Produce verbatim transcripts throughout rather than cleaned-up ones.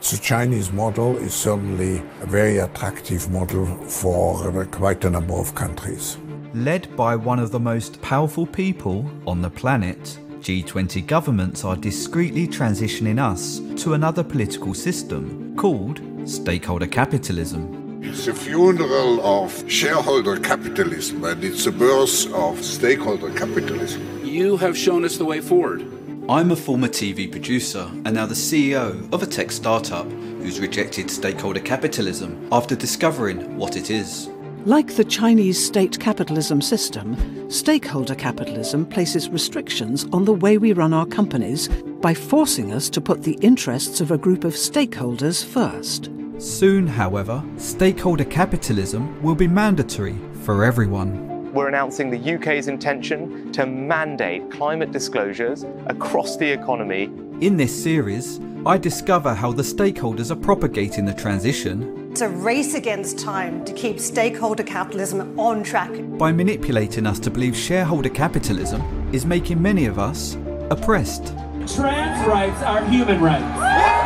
The Chinese model is certainly a very attractive model for quite a number of countries. Led by one of the most powerful people on the planet, G twenty governments are discreetly transitioning us to another political system called stakeholder capitalism. It's the funeral of shareholder capitalism and it's the birth of stakeholder capitalism. You have shown us the way forward. I'm a former T V producer and now the C E O of a tech startup who's rejected stakeholder capitalism after discovering what it is. Like the Chinese state capitalism system, stakeholder capitalism places restrictions on the way we run our companies by forcing us to put the interests of a group of stakeholders first. Soon, however, stakeholder capitalism will be mandatory for everyone. We're announcing the U K's intention to mandate climate disclosures across the economy. In this series, I discover how the stakeholders are propagating the transition. It's a race against time to keep stakeholder capitalism on track. By manipulating us to believe shareholder capitalism is making many of us oppressed. Trans rights are human rights.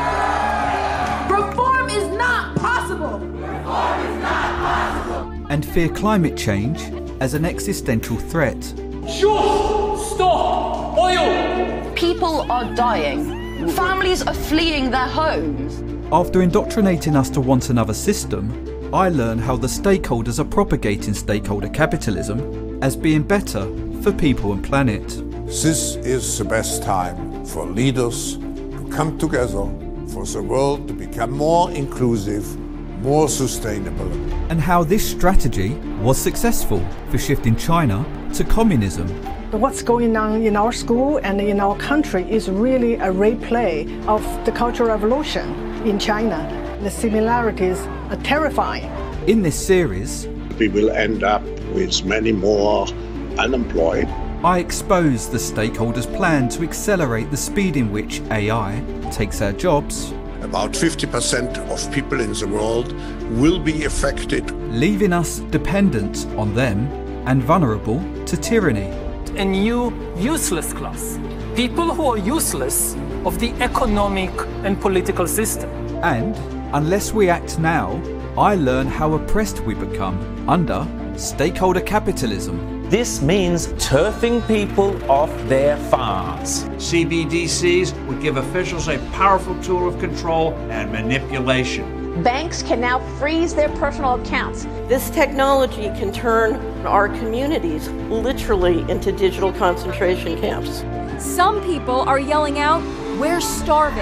Reform is not possible. Reform is not possible. And fear climate change as an existential threat. Just stop oil. People are dying. Families are fleeing their homes. After indoctrinating us to want another system, I learn how the stakeholders are propagating stakeholder capitalism as being better for people and planet. This is the best time for leaders to come together, for the world to become more inclusive, more sustainable. And how this strategy was successful for shifting China to communism. What's going on in our school and in our country is really a replay of the Cultural Revolution in China. The similarities are terrifying. In this series, we will end up with many more unemployed. I expose the stakeholders' plan to accelerate the speed in which A I takes our jobs. About fifty percent of people in the world will be affected, leaving us dependent on them and vulnerable to tyranny. A new useless class. People who are useless of the economic and political system. And unless we act now, I learn how oppressed we become under stakeholder capitalism. This means turfing people off their farms. C B D Cs would give officials a powerful tool of control and manipulation. Banks can now freeze their personal accounts. This technology can turn our communities literally into digital concentration camps. Some people are yelling out, "We're starving."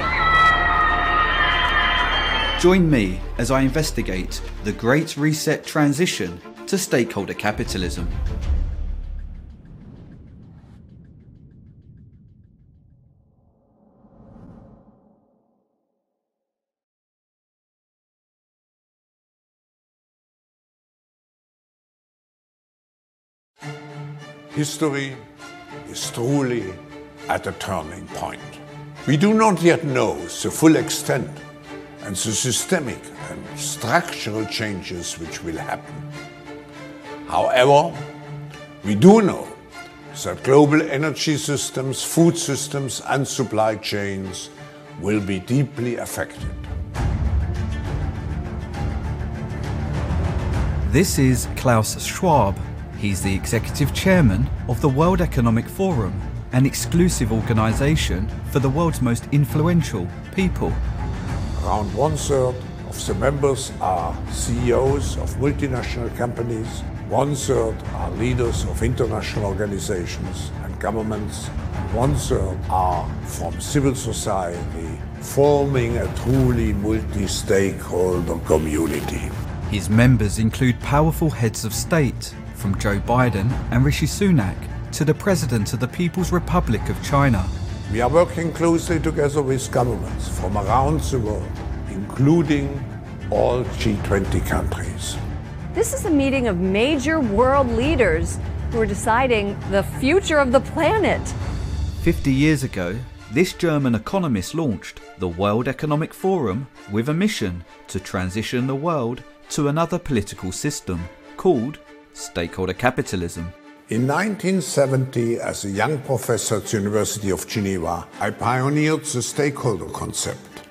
Join me as I investigate the Great Reset transition to stakeholder capitalism. History is truly at a turning point. We do not yet know the full extent and the systemic and structural changes which will happen. However, we do know that global energy systems, food systems and supply chains will be deeply affected. This is Klaus Schwab. He's the executive chairman of the World Economic Forum, an exclusive organization for the world's most influential people. Around one third of the members are C E Os of multinational companies, one third are leaders of international organizations and governments, and one third are from civil society, forming a truly multi-stakeholder community. His members include powerful heads of state, from Joe Biden and Rishi Sunak to the President of the People's Republic of China. We are working closely together with governments from around the world, including all G twenty countries. This is a meeting of major world leaders who are deciding the future of the planet. Fifty years ago, this German economist launched the World Economic Forum with a mission to transition the world to another political system called stakeholder capitalism. In nineteen seventy, as a young professor at the University of Geneva, I pioneered the stakeholder concept.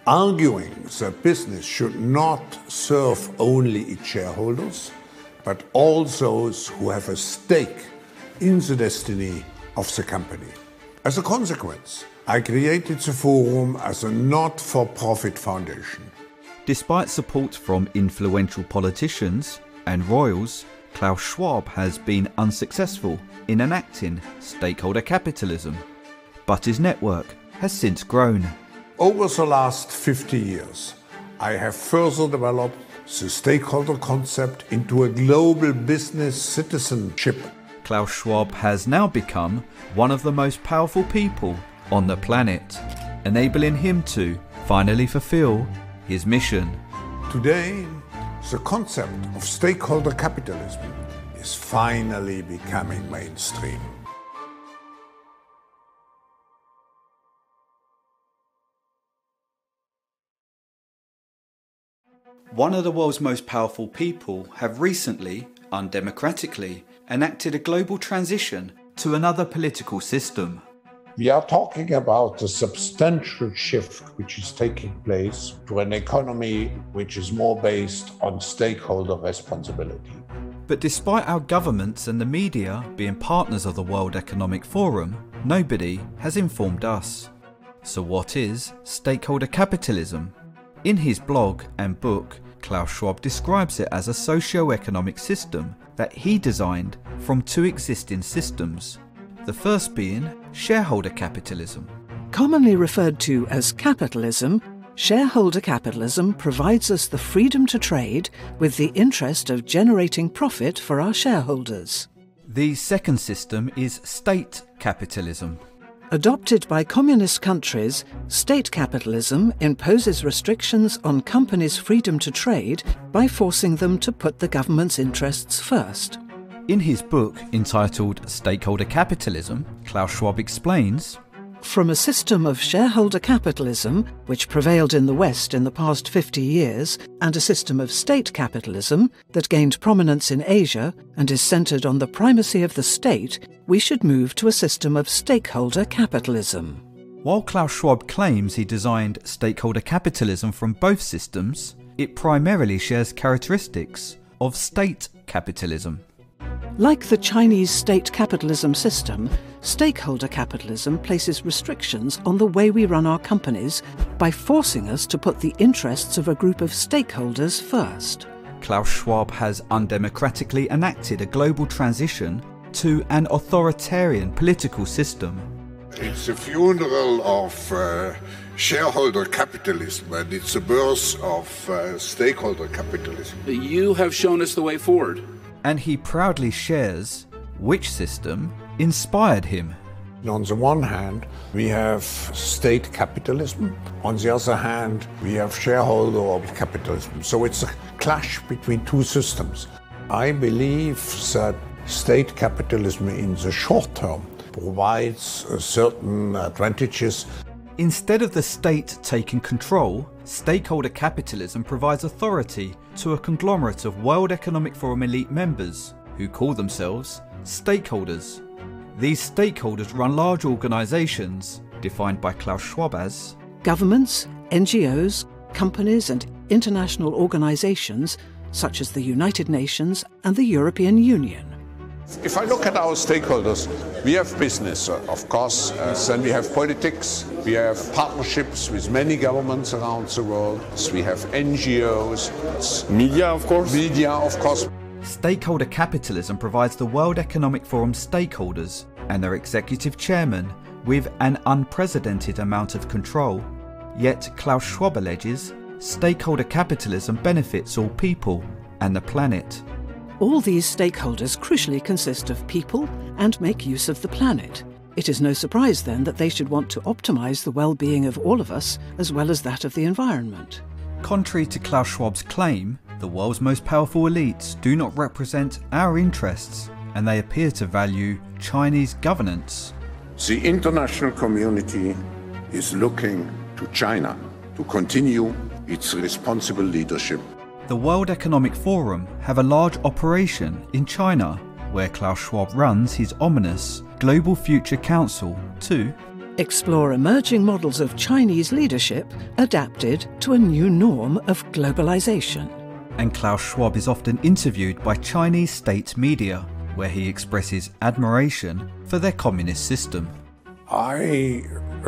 arguing that business should not serve only its shareholders, but all those who have a stake in the destiny of the company. As a consequence, I created the forum as a not-for-profit foundation. Despite support from influential politicians and royals, Klaus Schwab has been unsuccessful in enacting stakeholder capitalism, but his network has since grown. Over the last fifty years, I have further developed the stakeholder concept into a global business citizenship. Klaus Schwab has now become one of the most powerful people on the planet, enabling him to finally fulfill his mission. Today, the concept of stakeholder capitalism is finally becoming mainstream. One of the world's most powerful people have recently, undemocratically, enacted a global transition to another political system. We are talking about a substantial shift which is taking place to an economy which is more based on stakeholder responsibility. But despite our governments and the media being partners of the World Economic Forum, nobody has informed us. So what is stakeholder capitalism? In his blog and book, Klaus Schwab describes it as a socio-economic system that he designed from two existing systems. The first being shareholder capitalism. Commonly referred to as capitalism, shareholder capitalism provides us the freedom to trade with the interest of generating profit for our shareholders. The second system is state capitalism. Adopted by communist countries, state capitalism imposes restrictions on companies' freedom to trade by forcing them to put the government's interests first. In his book entitled Stakeholder Capitalism, Klaus Schwab explains, from a system of shareholder capitalism, which prevailed in the West in the past fifty years, and a system of state capitalism that gained prominence in Asia and is centred on the primacy of the state, we should move to a system of stakeholder capitalism. While Klaus Schwab claims he designed stakeholder capitalism from both systems, it primarily shares characteristics of state capitalism. Like the Chinese state capitalism system, stakeholder capitalism places restrictions on the way we run our companies by forcing us to put the interests of a group of stakeholders first. Klaus Schwab has undemocratically enacted a global transition to an authoritarian political system. It's the funeral of uh, shareholder capitalism, and it's the birth of uh, stakeholder capitalism. You have shown us the way forward. And he proudly shares which system inspired him. On the one hand, we have state capitalism. On the other hand, we have shareholder capitalism. So it's a clash between two systems. I believe that state capitalism in the short term provides certain advantages. Instead of the state taking control, stakeholder capitalism provides authority to a conglomerate of World Economic Forum elite members who call themselves stakeholders. These stakeholders run large organisations, defined by Klaus Schwab as governments, N G Os, companies and international organisations such as the United Nations and the European Union. If I look at our stakeholders, we have business, of course, uh, then we have politics, we have partnerships with many governments around the world, we have N G Os, media, of course. Media, of course. Stakeholder capitalism provides the World Economic Forum stakeholders and their executive chairman with an unprecedented amount of control. Yet Klaus Schwab alleges stakeholder capitalism benefits all people and the planet. All these stakeholders crucially consist of people and make use of the planet. It is no surprise then that they should want to optimise the well-being of all of us as well as that of the environment. Contrary to Klaus Schwab's claim, the world's most powerful elites do not represent our interests, and they appear to value Chinese governance. The international community is looking to China to continue its responsible leadership. The World Economic Forum have a large operation in China, where Klaus Schwab runs his ominous Global Future Council to explore emerging models of Chinese leadership adapted to a new norm of globalization. And Klaus Schwab is often interviewed by Chinese state media, where he expresses admiration for their communist system. I uh,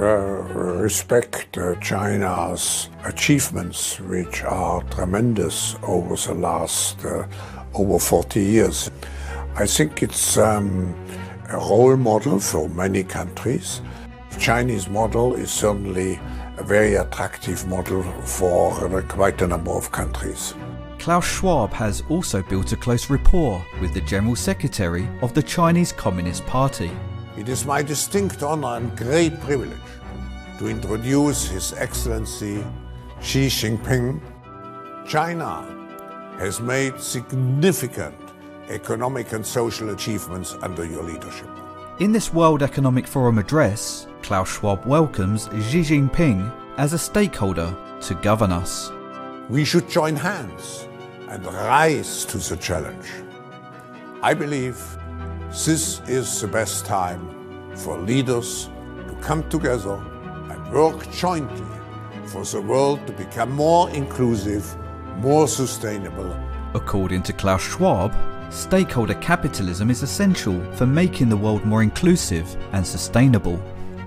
respect uh, China's achievements, which are tremendous over the last uh, over forty years. I think it's um, a role model for many countries. The Chinese model is certainly a very attractive model for uh, quite a number of countries. Klaus Schwab has also built a close rapport with the General Secretary of the Chinese Communist Party. It is my distinct honor and great privilege to introduce His Excellency Xi Jinping. China has made significant economic and social achievements under your leadership. In this World Economic Forum address, Klaus Schwab welcomes Xi Jinping as a stakeholder to govern us. We should join hands and rise to the challenge. I believe this is the best time for leaders to come together and work jointly for the world to become more inclusive, more sustainable. According to Klaus Schwab, stakeholder capitalism is essential for making the world more inclusive and sustainable.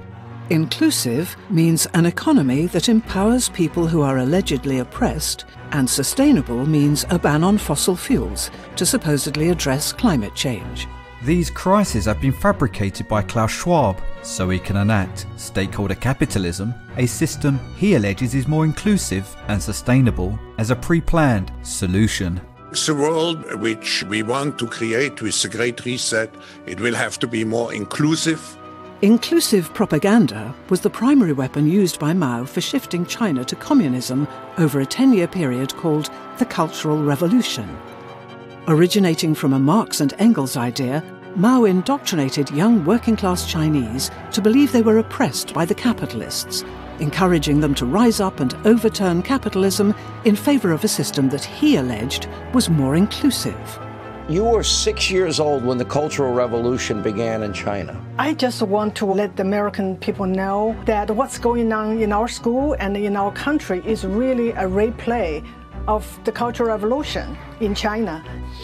Inclusive means an economy that empowers people who are allegedly oppressed, and sustainable means a ban on fossil fuels to supposedly address climate change. These crises have been fabricated by Klaus Schwab so he can enact stakeholder capitalism, a system he alleges is more inclusive and sustainable, as a pre-planned solution. The world which we want to create with the Great Reset, it will have to be more inclusive. Inclusive propaganda was the primary weapon used by Mao for shifting China to communism over a ten-year period called the Cultural Revolution. Originating from a Marx and Engels idea, Mao indoctrinated young working-class Chinese to believe they were oppressed by the capitalists, encouraging them to rise up and overturn capitalism in favor of a system that he alleged was more inclusive. You were six years old when the Cultural Revolution began in China. I just want to let the American people know that what's going on in our school and in our country is really a replay of the Cultural Revolution in China.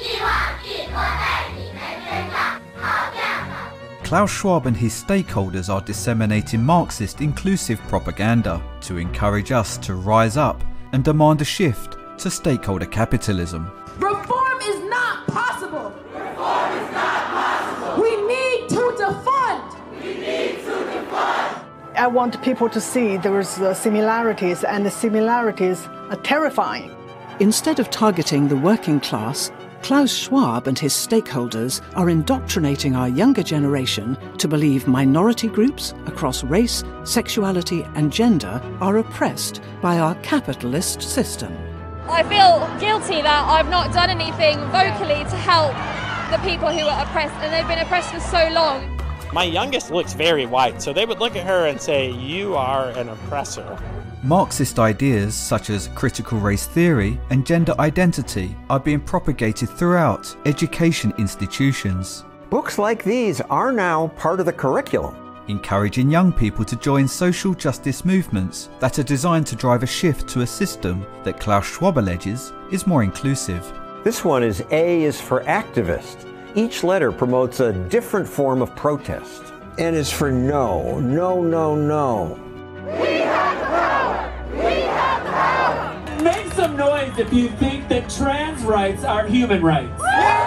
Klaus Schwab and his stakeholders are disseminating Marxist inclusive propaganda to encourage us to rise up and demand a shift to stakeholder capitalism. Reform is not possible. Reform is not possible. We need to defund. We need to defund. I want people to see there's uh, similarities, and the similarities are terrifying. Instead of targeting the working class, Klaus Schwab and his stakeholders are indoctrinating our younger generation to believe minority groups across race, sexuality and gender are oppressed by our capitalist system. I feel guilty that I've not done anything vocally to help the people who are oppressed, and they've been oppressed for so long. My youngest looks very white, so they would look at her and say, "You are an oppressor." Marxist ideas such as critical race theory and gender identity are being propagated throughout education institutions. Books like these are now part of the curriculum, encouraging young people to join social justice movements that are designed to drive a shift to a system that Klaus Schwab alleges is more inclusive. This one is A is for activist. Each letter promotes a different form of protest. N is for no, no, no, no. We have the power! We have the power! Make some noise if you think that trans rights are human rights.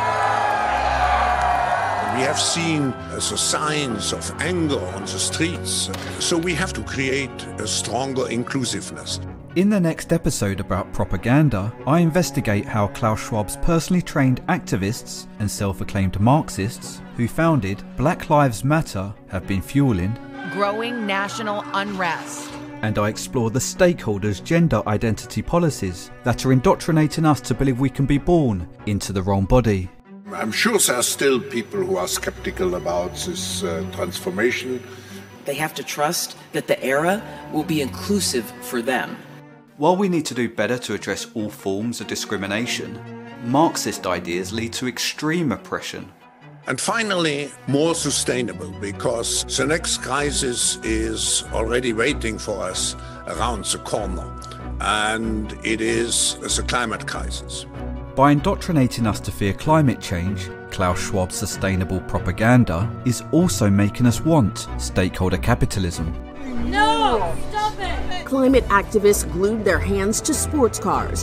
We have seen uh, the signs of anger on the streets, so we have to create a stronger inclusiveness. In the next episode about propaganda, I investigate how Klaus Schwab's personally trained activists and self-acclaimed Marxists who founded Black Lives Matter have been fueling growing national unrest. And I explore the stakeholders' gender identity policies that are indoctrinating us to believe we can be born into the wrong body. I'm sure there are still people who are skeptical about this uh, transformation. They have to trust that the era will be inclusive for them. While we need to do better to address all forms of discrimination, Marxist ideas lead to extreme oppression. And finally, more sustainable, because the next crisis is already waiting for us around the corner, and it is the climate crisis. By indoctrinating us to fear climate change, Klaus Schwab's sustainable propaganda is also making us want stakeholder capitalism. No! Stop it! Climate activists glued their hands to sports cars.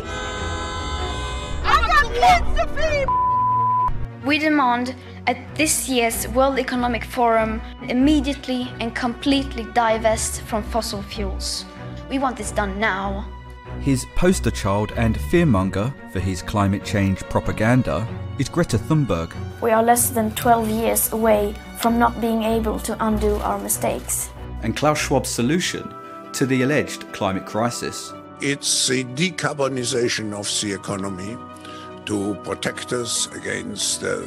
I got kids to feed! We demand at this year's World Economic Forum immediately and completely divest from fossil fuels. We want this done now. His poster child and fearmonger for his climate change propaganda is Greta Thunberg. We are less than twelve years away from not being able to undo our mistakes. And Klaus Schwab's solution to the alleged climate crisis. It's the decarbonization of the economy to protect us against uh,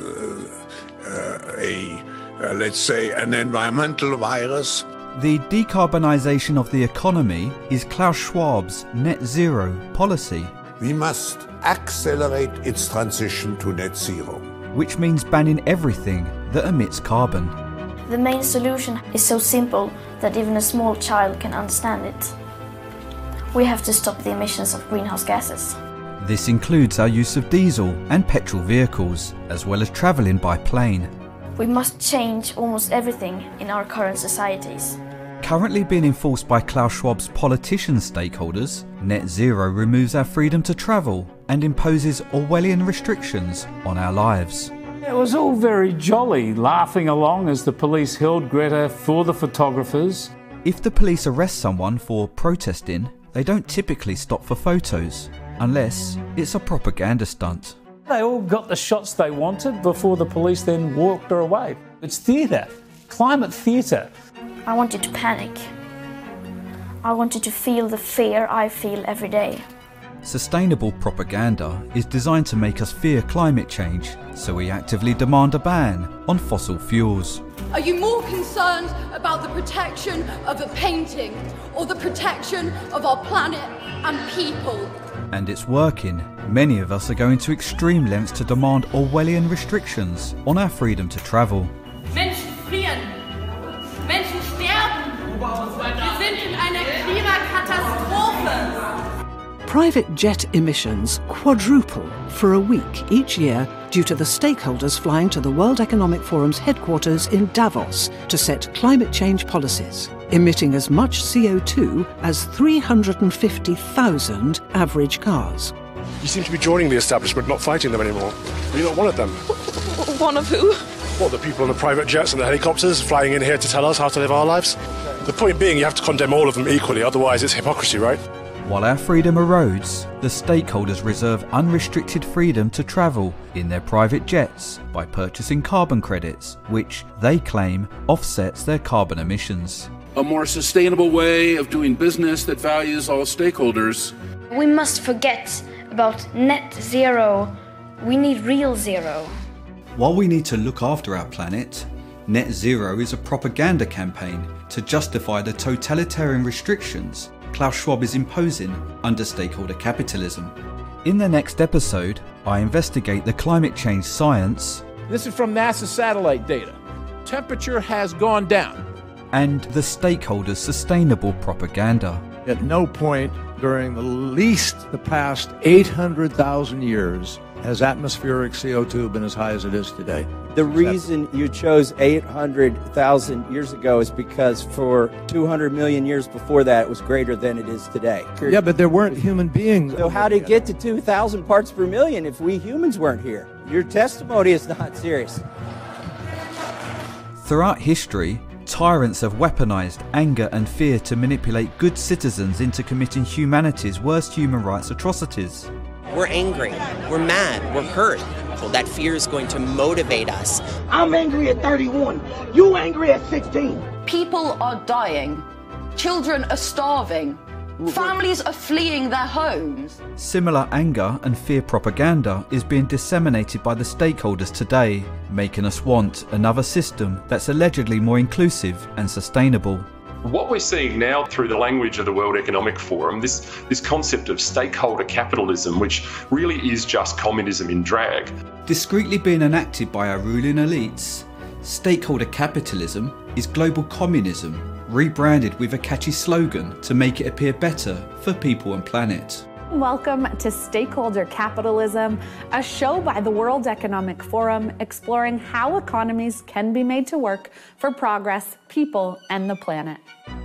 uh, a, uh, let's say, an environmental virus. The decarbonisation of the economy is Klaus Schwab's net zero policy. We must accelerate its transition to net zero, which means banning everything that emits carbon. The main solution is so simple that even a small child can understand it. We have to stop the emissions of greenhouse gases. This includes our use of diesel and petrol vehicles, as well as travelling by plane. We must change almost everything in our current societies. Currently being enforced by Klaus Schwab's politician stakeholders, net zero removes our freedom to travel and imposes Orwellian restrictions on our lives. It was all very jolly, laughing along as the police held Greta for the photographers. If the police arrest someone for protesting, they don't typically stop for photos, unless it's a propaganda stunt. They all got the shots they wanted before the police then walked her away. It's theatre, climate theatre. I want you to panic. I want you to feel the fear I feel every day. Sustainable propaganda is designed to make us fear climate change, so we actively demand a ban on fossil fuels. Are you more concerned about the protection of a painting or the protection of our planet and people? And it's working. Many of us are going to extreme lengths to demand Orwellian restrictions on our freedom to travel. Menschen frieren. Menschen sterben. Wir sind in einer Klimakatastrophe. Private jet emissions quadruple for a week each year due to the stakeholders flying to the World Economic Forum's headquarters in Davos to set climate change policies, emitting as much C O two as three hundred fifty thousand average cars. You seem to be joining the establishment, not fighting them anymore. You're not one of them. One of who? What, the people in the private jets and the helicopters flying in here to tell us how to live our lives? The point being, you have to condemn all of them equally, otherwise it's hypocrisy, right? While our freedom erodes, the stakeholders reserve unrestricted freedom to travel in their private jets by purchasing carbon credits, which they claim offsets their carbon emissions. A more sustainable way of doing business that values all stakeholders. We must forget about net zero. We need real zero. While we need to look after our planet, net zero is a propaganda campaign to justify the totalitarian restrictions Klaus Schwab is imposing under stakeholder capitalism. In the next episode, I investigate the climate change science. This is from NASA satellite data. Temperature has gone down. And the stakeholders' sustainable propaganda. At no point during the least the past eight hundred thousand years has atmospheric C O two been as high as it is today. The reason you chose eight hundred thousand years ago is because for two hundred million years before that it was greater than it is today. Yeah, but there weren't human beings. So how did it get to two thousand parts per million if we humans weren't here? Your testimony is not serious. Throughout history, tyrants have weaponized anger and fear to manipulate good citizens into committing humanity's worst human rights atrocities. We're angry, we're mad, we're hurt. Well, that fear is going to motivate us. I'm angry at thirty-one. You angry at sixteen. People are dying. Children are starving. Families are fleeing their homes. Similar anger and fear propaganda is being disseminated by the stakeholders today, making us want another system that's allegedly more inclusive and sustainable. What we're seeing now through the language of the World Economic Forum, this, this concept of stakeholder capitalism, which really is just communism in drag. Discreetly being enacted by our ruling elites, stakeholder capitalism is global communism, rebranded with a catchy slogan to make it appear better for people and planet. Welcome to Stakeholder Capitalism, a show by the World Economic Forum exploring how economies can be made to work for progress, people, and the planet.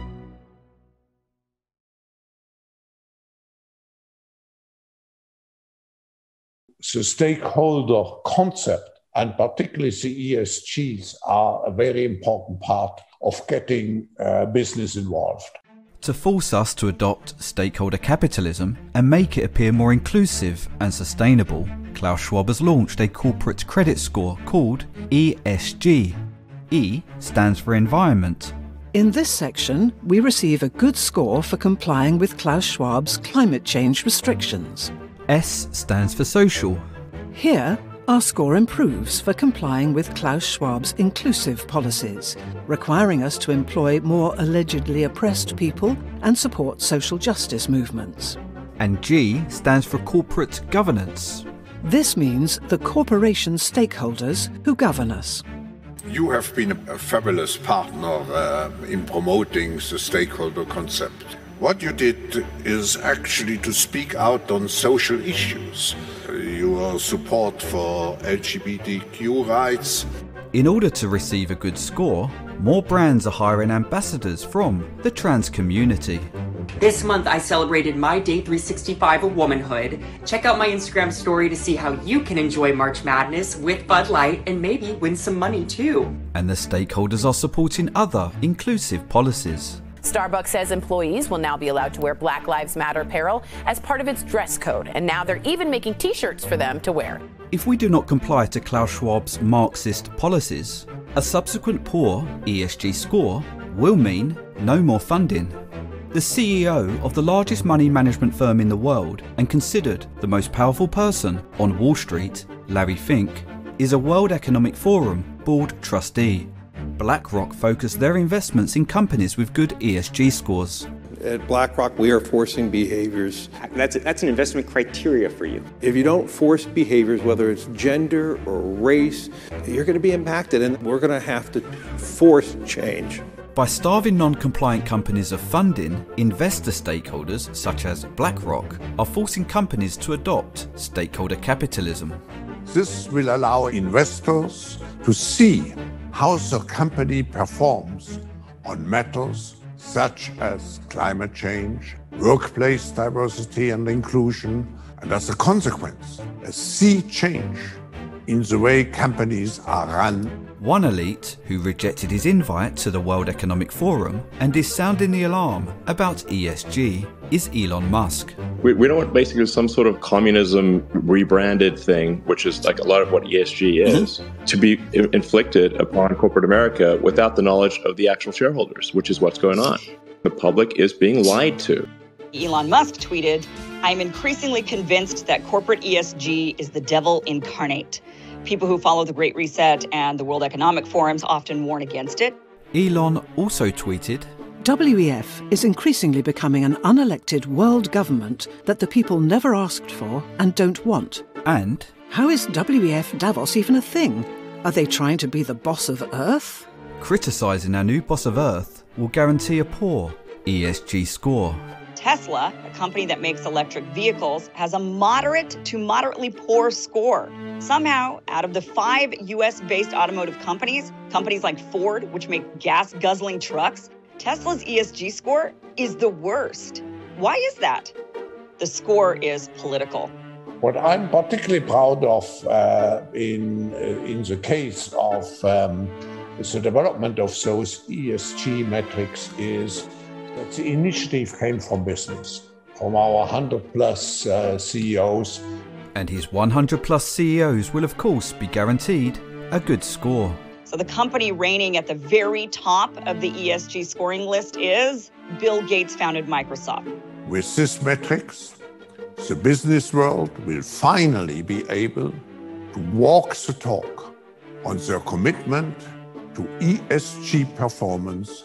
The stakeholder concept, and particularly the E S Gs, are a very important part of getting uh, business involved. To force us to adopt stakeholder capitalism and make it appear more inclusive and sustainable, Klaus Schwab has launched a corporate credit score called E S G. E stands for environment. In this section, we receive a good score for complying with Klaus Schwab's climate change restrictions. S stands for social. Here, our score improves for complying with Klaus Schwab's inclusive policies, requiring us to employ more allegedly oppressed people and support social justice movements. And G stands for corporate governance. This means the corporation stakeholders who govern us. You have been a fabulous partner uh, in promoting the stakeholder concept. What you did is actually to speak out on social issues. Your support for L G B T Q rights. In order to receive a good score, more brands are hiring ambassadors from the trans community. This month I celebrated my day three sixty-five of womanhood. Check out my Instagram story to see how you can enjoy March Madness with Bud Light and maybe win some money too. And the stakeholders are supporting other inclusive policies. Starbucks says employees will now be allowed to wear Black Lives Matter apparel as part of its dress code, and now they're even making t-shirts for them to wear. If we do not comply to Klaus Schwab's Marxist policies, a subsequent poor E S G score will mean no more funding. The C E O of the largest money management firm in the world and considered the most powerful person on Wall Street, Larry Fink, is a World Economic Forum board trustee. BlackRock focus their investments in companies with good E S G scores. At BlackRock, we are forcing behaviors. That's, a, that's an investment criteria for you. If you don't force behaviors, whether it's gender or race, you're going to be impacted, and we're going to have to force change. By starving non-compliant companies of funding, investor stakeholders such as BlackRock are forcing companies to adopt stakeholder capitalism. This will allow investors to see how the company performs on matters such as climate change, workplace diversity and inclusion, and as a consequence, a sea change in the way companies are run. One elite who rejected his invite to the World Economic Forum and is sounding the alarm about E S G is Elon Musk. We, we don't want basically some sort of communism rebranded thing, which is like a lot of what E S G is, mm-hmm. to be inflicted upon corporate America without the knowledge of the actual shareholders, which is what's going on. The public is being lied to. Elon Musk tweeted, "I'm increasingly convinced that corporate E S G is the devil incarnate. People who follow the Great Reset and the World Economic Forums often warn against it." Elon also tweeted, W E F is increasingly becoming an unelected world government that the people never asked for and don't want. And how is W E F Davos even a thing? Are they trying to be the boss of Earth? Criticising our new boss of Earth will guarantee a poor E S G score. Tesla, a company that makes electric vehicles, has a moderate to moderately poor score. Somehow, out of the five U S-based automotive companies, companies like Ford, which make gas-guzzling trucks, Tesla's E S G score is the worst. Why is that? The score is political. What I'm particularly proud of uh, in, uh, in the case of um, the development of those E S G metrics is that the initiative came from business, from our one hundred plus uh, C E Os. And his one hundred plus C E Os will of course be guaranteed a good score. So the company reigning at the very top of the E S G scoring list is Bill Gates founded Microsoft. With these metrics, the business world will finally be able to walk the talk on their commitment to E S G performance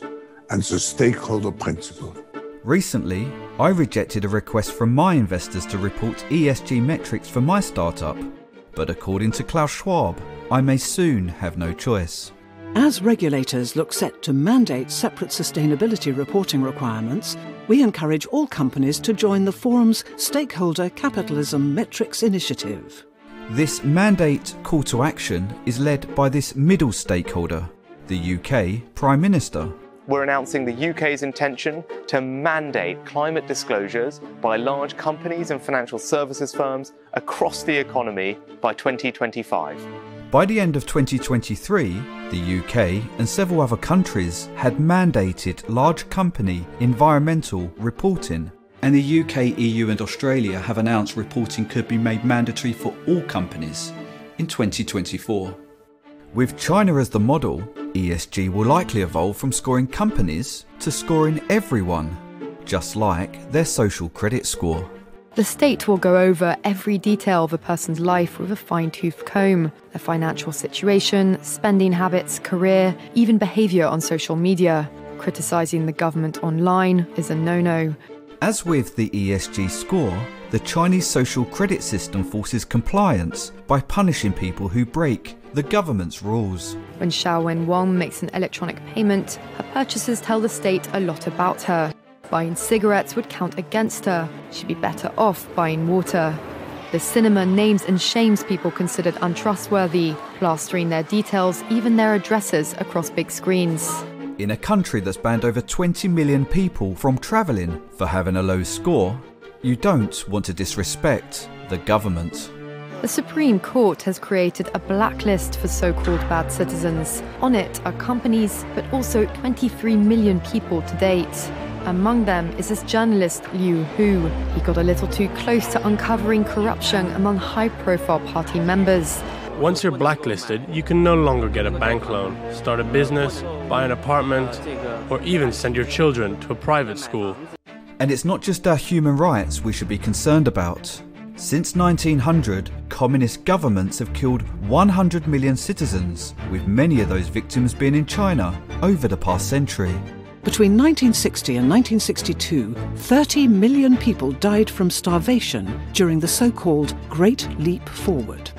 and the stakeholder principle. Recently, I rejected a request from my investors to report E S G metrics for my startup, but according to Klaus Schwab, I may soon have no choice. As regulators look set to mandate separate sustainability reporting requirements, we encourage all companies to join the Forum's Stakeholder Capitalism Metrics Initiative. This mandate call to action is led by this middle stakeholder, the U K Prime Minister. We're announcing the U K's intention to mandate climate disclosures by large companies and financial services firms across the economy by twenty twenty-five. By the end of twenty twenty-three, the U K and several other countries had mandated large company environmental reporting. And the U K, E U and Australia have announced reporting could be made mandatory for all companies in twenty twenty-four. With China as the model, E S G will likely evolve from scoring companies to scoring everyone, just like their social credit score. The state will go over every detail of a person's life with a fine-tooth comb, their financial situation, spending habits, career, even behaviour on social media. Criticising the government online is a no-no. As with the E S G score, the Chinese social credit system forces compliance by punishing people who break the government's rules. When Xiao Wen Wang makes an electronic payment, her purchases tell the state a lot about her. Buying cigarettes would count against her. She'd be better off buying water. The cinema names and shames people considered untrustworthy, plastering their details, even their addresses, across big screens. In a country that's banned over twenty million people from travelling for having a low score, you don't want to disrespect the government. The Supreme Court has created a blacklist for so-called bad citizens. On it are companies, but also twenty-three million people to date. Among them is this journalist Liu Hu. He got a little too close to uncovering corruption among high-profile party members. Once you're blacklisted, you can no longer get a bank loan, start a business, buy an apartment, or even send your children to a private school. And it's not just our human rights we should be concerned about. Since nineteen hundred, communist governments have killed one hundred million citizens, with many of those victims being in China over the past century. Between nineteen sixty and nineteen sixty-two, thirty million people died from starvation during the so-called Great Leap Forward.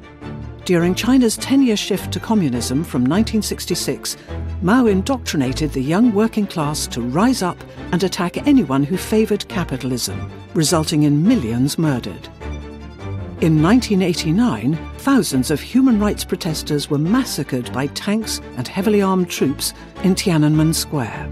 During China's ten-year shift to communism from nineteen sixty-six, Mao indoctrinated the young working class to rise up and attack anyone who favoured capitalism, resulting in millions murdered. In nineteen eighty-nine, thousands of human rights protesters were massacred by tanks and heavily armed troops in Tiananmen Square.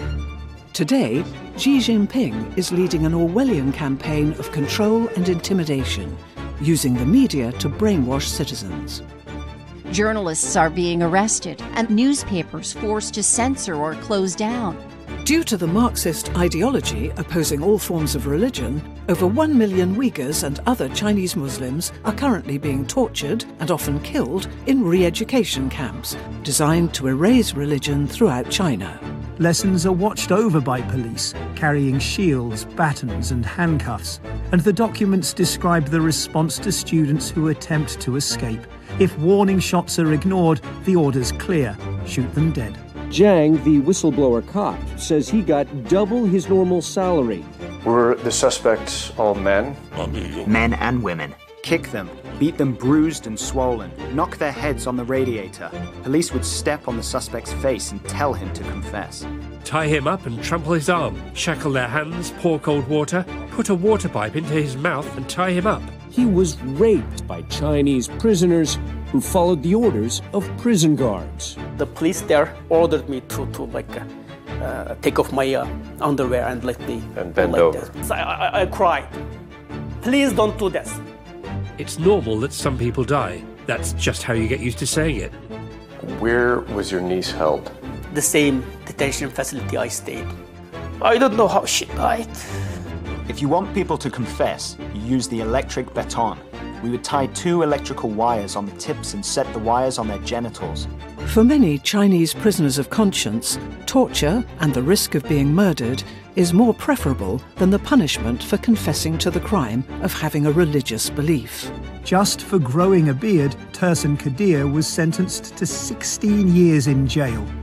Today, Xi Jinping is leading an Orwellian campaign of control and intimidation, using the media to brainwash citizens. Journalists are being arrested and newspapers forced to censor or close down. Due to the Marxist ideology opposing all forms of religion, over one million Uyghurs and other Chinese Muslims are currently being tortured and often killed in re-education camps, designed to erase religion throughout China. Lessons are watched over by police, carrying shields, batons and handcuffs, and the documents describe the response to students who attempt to escape. If warning shots are ignored, the order's clear: shoot them dead. Zhang, the whistleblower cop, says he got double his normal salary. Were the suspects all men? Men and women. Kick them, beat them bruised and swollen, knock their heads on the radiator. Police would step on the suspect's face and tell him to confess. Tie him up and trample his arm, shackle their hands, pour cold water, put a water pipe into his mouth and tie him up. He was raped by Chinese prisoners who followed the orders of prison guards. The police there ordered me to, to like, uh, uh, take off my uh, underwear and let me... And bend like over. So I, I, I cried. Please don't do this. It's normal that some people die. That's just how you get used to saying it. Where was your niece held? The same detention facility I stayed. I don't know how she died. If you want people to confess, you use the electric baton. We would tie two electrical wires on the tips and set the wires on their genitals. For many Chinese prisoners of conscience, torture and the risk of being murdered is more preferable than the punishment for confessing to the crime of having a religious belief. Just for growing a beard, Tursun Kadir was sentenced to sixteen years in jail.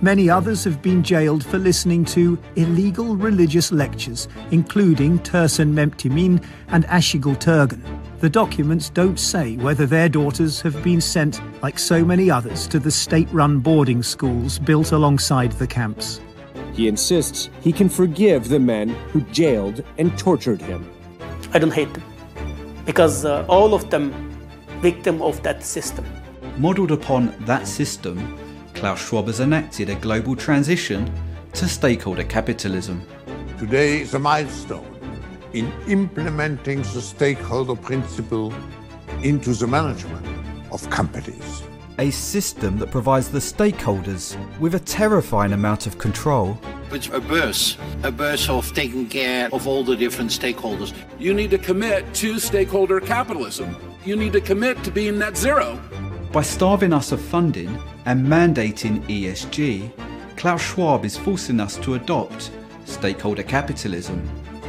Many others have been jailed for listening to illegal religious lectures, including Tursun Memptimin and Ashigul Turgan. The documents don't say whether their daughters have been sent, like so many others, to the state-run boarding schools built alongside the camps. He insists he can forgive the men who jailed and tortured him. I don't hate them, because uh, all of them victim of that system. Modelled upon that system, Klaus Schwab has enacted a global transition to stakeholder capitalism. Today is a milestone in implementing the stakeholder principle into the management of companies. A system that provides the stakeholders with a terrifying amount of control. It's a burst, a burst of taking care of all the different stakeholders. You need to commit to stakeholder capitalism. You need to commit to being net zero. By starving us of funding and mandating E S G, Klaus Schwab is forcing us to adopt stakeholder capitalism.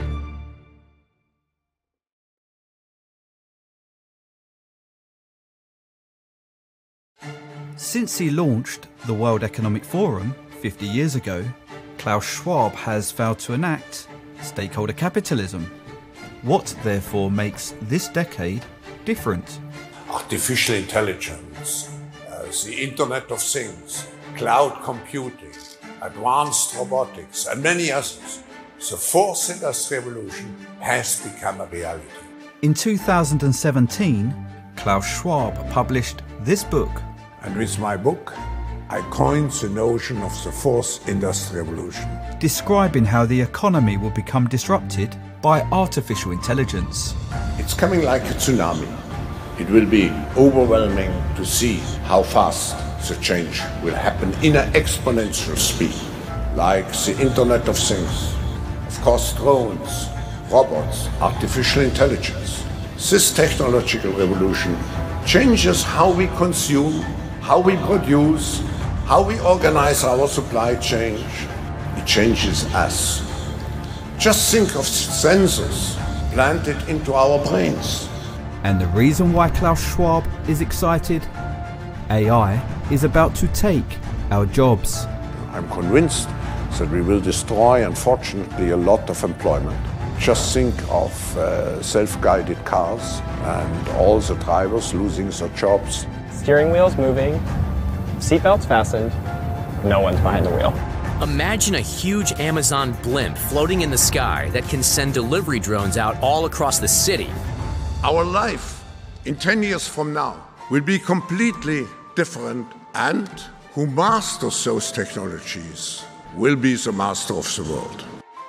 Since he launched the World Economic Forum fifty years ago, Klaus Schwab has vowed to enact stakeholder capitalism. What, therefore, makes this decade different? Artificial intelligence, uh, the Internet of Things, cloud computing, advanced robotics, and many others. The fourth industrial revolution has become a reality. In two thousand seventeen, Klaus Schwab published this book. And with my book, I coined the notion of the fourth industrial revolution, describing how the economy will become disrupted by artificial intelligence. It's coming like a tsunami. It will be overwhelming to see how fast the change will happen in an exponential speed, like the Internet of Things, of course drones, robots, artificial intelligence. This technological revolution changes how we consume, how we produce, how we organize our supply chain. It changes us. Just think of sensors planted into our brains. And the reason why Klaus Schwab is excited? A I is about to take our jobs. I'm convinced that we will destroy, unfortunately, a lot of employment. Just think of uh, self-guided cars and all the drivers losing their jobs. Steering wheel's moving, seatbelts fastened, no one's behind the wheel. Imagine a huge Amazon blimp floating in the sky that can send delivery drones out all across the city. Our life in ten years from now will be completely different, and who masters those technologies will be the master of the world.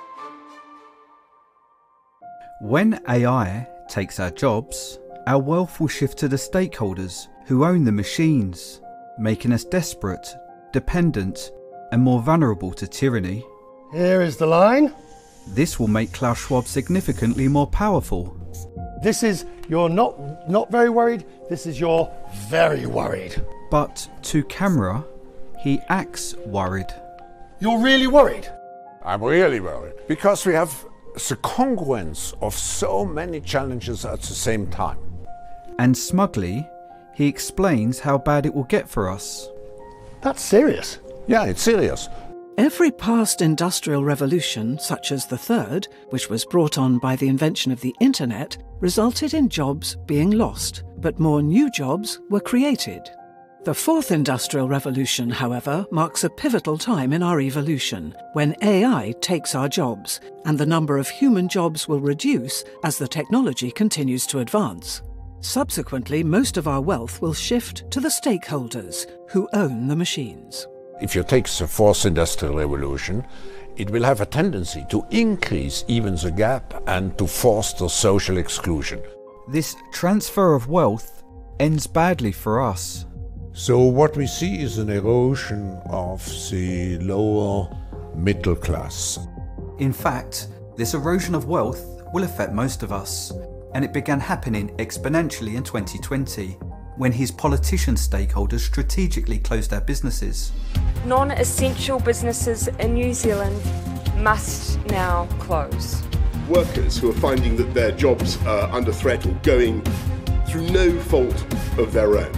When A I takes our jobs, our wealth will shift to the stakeholders who own the machines, making us desperate, dependent, and more vulnerable to tyranny. Here is the line. This will make Klaus Schwab significantly more powerful. This is you're not not very worried, this is you're very worried. But to camera, he acts worried. You're really worried? I'm really worried, because we have the congruence of so many challenges at the same time. And smugly, he explains how bad it will get for us. That's serious. Yeah, it's serious. Every past industrial revolution, such as the third, which was brought on by the invention of the internet, resulted in jobs being lost, but more new jobs were created. The fourth industrial revolution, however, marks a pivotal time in our evolution, when A I takes our jobs, and the number of human jobs will reduce as the technology continues to advance. Subsequently, most of our wealth will shift to the stakeholders, who own the machines. If you take the fourth industrial revolution, it will have a tendency to increase even the gap and to foster social exclusion. This transfer of wealth ends badly for us. So what we see is an erosion of the lower middle class. In fact, this erosion of wealth will affect most of us, and it began happening exponentially in twenty twenty, when his politician stakeholders strategically closed their businesses. Non-essential businesses in New Zealand must now close. Workers who are finding that their jobs are under threat or going through no fault of their own.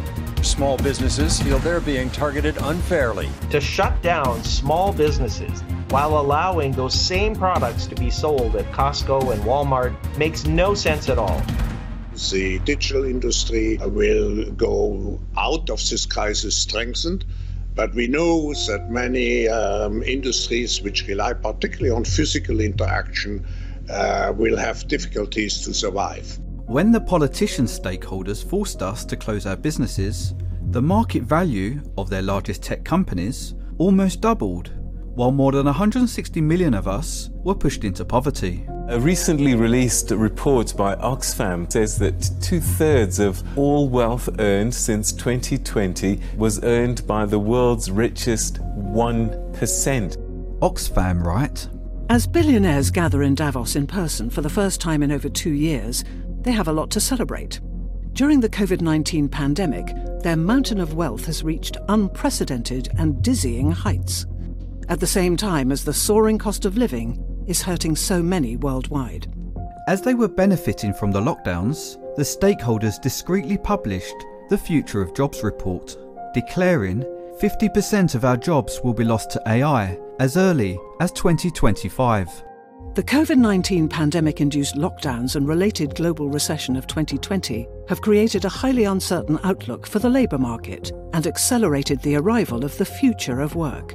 small businesses feel they're being targeted unfairly. To shut down small businesses while allowing those same products to be sold at Costco and Walmart makes no sense at all. The digital industry will go out of this crisis strengthened, but we know that many um, industries which rely particularly on physical interaction uh, will have difficulties to survive. When the politician stakeholders forced us to close our businesses, the market value of their largest tech companies almost doubled, while more than one hundred sixty million of us were pushed into poverty. A recently released report by Oxfam says that two-thirds of all wealth earned since twenty twenty was earned by the world's richest one percent. Oxfam write, as billionaires gather in Davos in person for the first time in over two years, they have a lot to celebrate. During the COVID nineteen pandemic, their mountain of wealth has reached unprecedented and dizzying heights, at the same time as the soaring cost of living is hurting so many worldwide. As they were benefiting from the lockdowns, the stakeholders discreetly published the Future of Jobs report, declaring fifty percent of our jobs will be lost to A I as early as twenty twenty-five. The COVID nineteen pandemic-induced lockdowns and related global recession of twenty twenty have created a highly uncertain outlook for the labour market and accelerated the arrival of the future of work.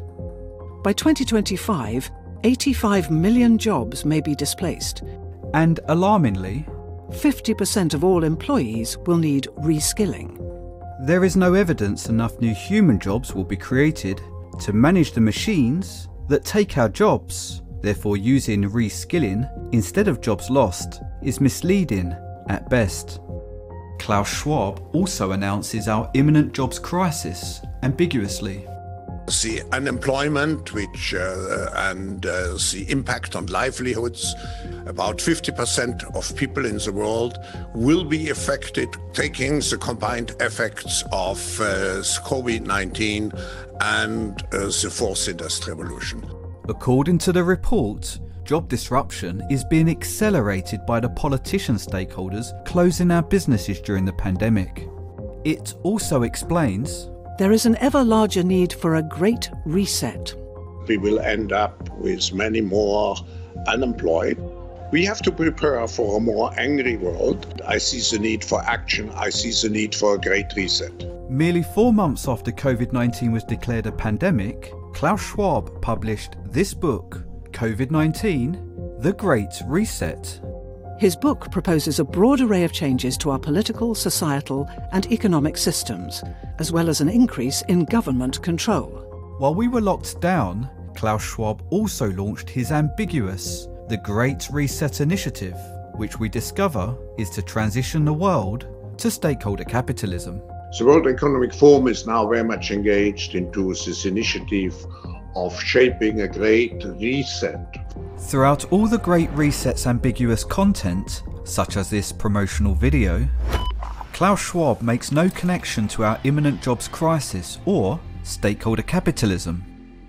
By twenty twenty-five, eighty-five million jobs may be displaced. And alarmingly, fifty percent of all employees will need reskilling. There is no evidence enough new human jobs will be created to manage the machines that take our jobs. Therefore, using reskilling instead of jobs lost is misleading at best. Klaus Schwab also announces our imminent jobs crisis ambiguously. The unemployment which uh, and uh, the impact on livelihoods, about fifty percent of people in the world will be affected, taking the combined effects of uh, COVID nineteen and uh, the fourth industrial revolution. According to the report, job disruption is being accelerated by the politician stakeholders closing our businesses during the pandemic. It also explains there is an ever larger need for a great reset. We will end up with many more unemployed. We have to prepare for a more angry world. I see the need for action. I see the need for a great reset. Merely four months after COVID nineteen was declared a pandemic, Klaus Schwab published this book, COVID nineteen, The Great Reset. His book proposes a broad array of changes to our political, societal and economic systems, as well as an increase in government control. While we were locked down, Klaus Schwab also launched his ambiguous The Great Reset initiative, which we discover is to transition the world to stakeholder capitalism. The World Economic Forum is now very much engaged into this initiative of shaping a great reset. Throughout all the Great Reset's ambiguous content, such as this promotional video, Klaus Schwab makes no connection to our imminent jobs crisis or stakeholder capitalism,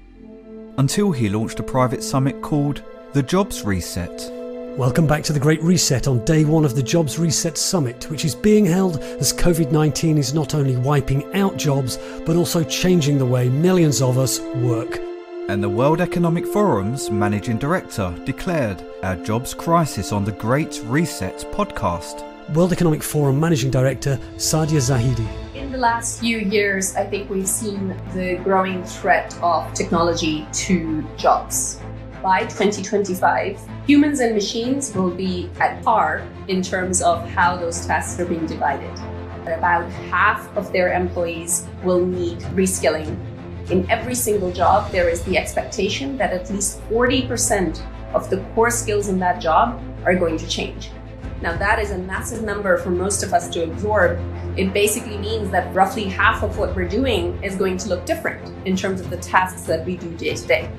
until he launched a private summit called the Jobs Reset. Welcome back to the Great Reset on day one of the Jobs Reset Summit, which is being held as COVID nineteen is not only wiping out jobs, but also changing the way millions of us work. And the World Economic Forum's managing director declared our jobs crisis on the Great Reset podcast. World Economic Forum Managing Director Sadia Zahidi. In the last few years, I think we've seen the growing threat of technology to jobs. By twenty twenty-five, humans and machines will be at par in terms of how those tasks are being divided. About half of their employees will need reskilling. In every single job, there is the expectation that at least forty percent of the core skills in that job are going to change. Now, that is a massive number for most of us to absorb. It basically means that roughly half of what we're doing is going to look different in terms of the tasks that we do day to day.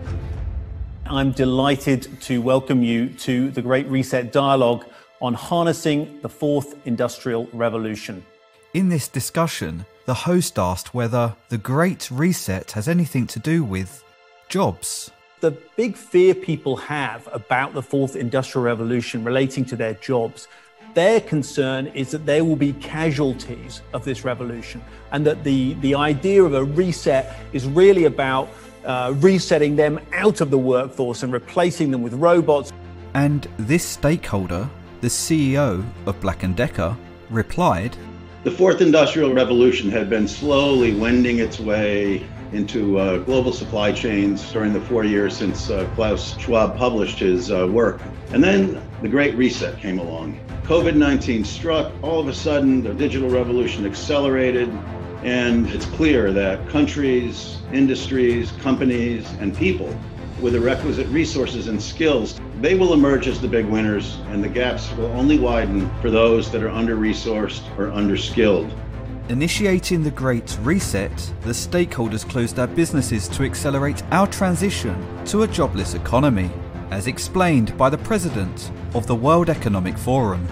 I'm delighted to welcome you to the Great Reset Dialogue on harnessing the fourth industrial revolution. In this discussion, the host asked whether the Great Reset has anything to do with jobs. The big fear people have about the fourth industrial revolution relating to their jobs Their concern is that there will be casualties of this revolution, and that the, the idea of a reset is really about uh, resetting them out of the workforce and replacing them with robots. And this stakeholder, the C E O of Black and Decker, replied, "The fourth industrial revolution had been slowly wending its way into uh, global supply chains during the four years since uh, Klaus Schwab published his uh, work. And then the Great Reset came along. COVID nineteen struck. All of a sudden, the digital revolution accelerated, and it's clear that countries, industries, companies, and people with the requisite resources and skills, they will emerge as the big winners, and the gaps will only widen for those that are under-resourced or under-skilled." Initiating the Great Reset, the stakeholders closed their businesses to accelerate our transition to a jobless economy, as explained by the president of the World Economic Forum.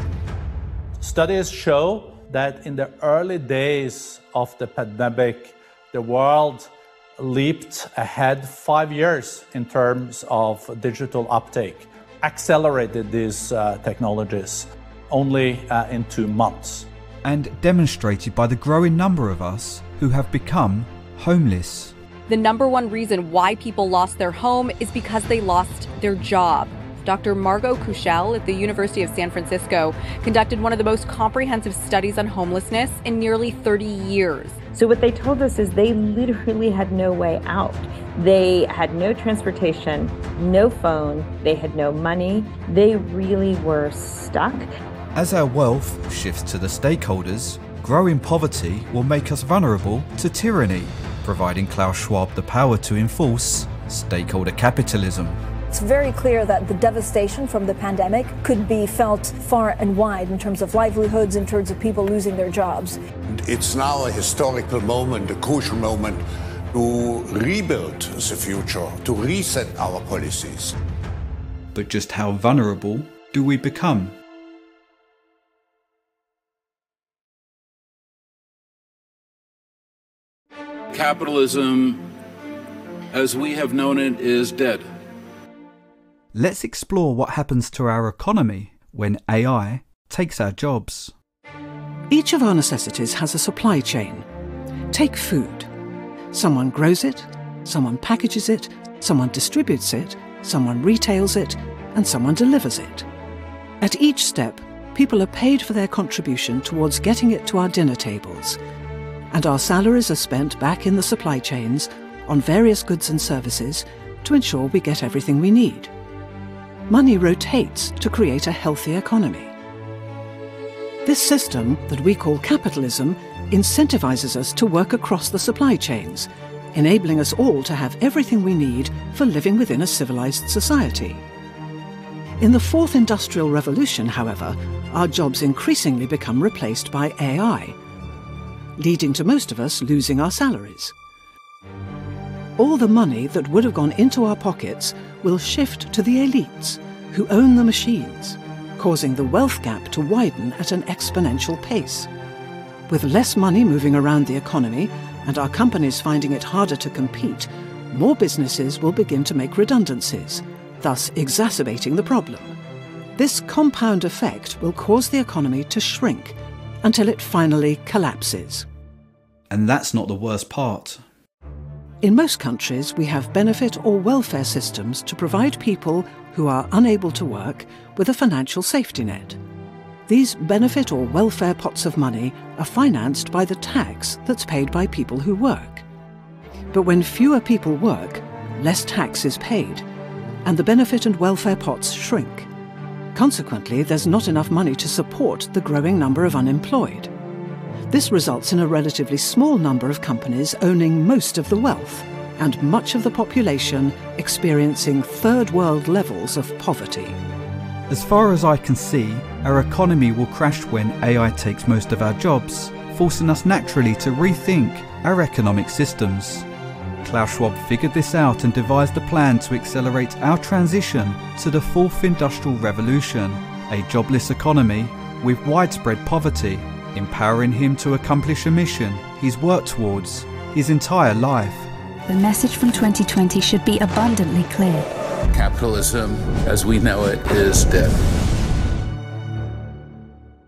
Studies show that in the early days of the pandemic, the world leaped ahead five years in terms of digital uptake, accelerated these uh, technologies only uh, in two months. And demonstrated by the growing number of us who have become homeless. The number one reason why people lost their home is because they lost their job. Doctor Margot Kuchel at the University of San Francisco conducted one of the most comprehensive studies on homelessness in nearly thirty years. So what they told us is they literally had no way out. They had no transportation, no phone, they had no money. They really were stuck. As our wealth shifts to the stakeholders, growing poverty will make us vulnerable to tyranny, providing Klaus Schwab the power to enforce stakeholder capitalism. It's very clear that the devastation from the pandemic could be felt far and wide in terms of livelihoods, in terms of people losing their jobs. It's now a historical moment, a crucial moment to rebuild the future, to reset our policies. But just how vulnerable do we become? Capitalism, as we have known it, is dead. Let's explore what happens to our economy when A I takes our jobs. Each of our necessities has a supply chain. Take food. Someone grows it, someone packages it, someone distributes it, someone retails it, and someone delivers it. At each step, people are paid for their contribution towards getting it to our dinner tables. And our salaries are spent back in the supply chains on various goods and services to ensure we get everything we need. Money rotates to create a healthy economy. This system that we call capitalism incentivizes us to work across the supply chains, enabling us all to have everything we need for living within a civilized society. In the fourth industrial revolution, however, our jobs increasingly become replaced by A I, leading to most of us losing our salaries. All the money that would have gone into our pockets will shift to the elites, who own the machines, causing the wealth gap to widen at an exponential pace. With less money moving around the economy and our companies finding it harder to compete, more businesses will begin to make redundancies, thus exacerbating the problem. This compound effect will cause the economy to shrink until it finally collapses. And that's not the worst part. In most countries, we have benefit or welfare systems to provide people who are unable to work with a financial safety net. These benefit or welfare pots of money are financed by the tax that's paid by people who work. But when fewer people work, less tax is paid, and the benefit and welfare pots shrink. Consequently, there's not enough money to support the growing number of unemployed. This results in a relatively small number of companies owning most of the wealth, and much of the population experiencing third world levels of poverty. As far as I can see, our economy will crash when A I takes most of our jobs, forcing us naturally to rethink our economic systems. Klaus Schwab figured this out and devised a plan to accelerate our transition to the fourth industrial revolution, a jobless economy with widespread poverty, empowering him to accomplish a mission he's worked towards his entire life. The message from twenty twenty should be abundantly clear. Capitalism, as we know it, is dead.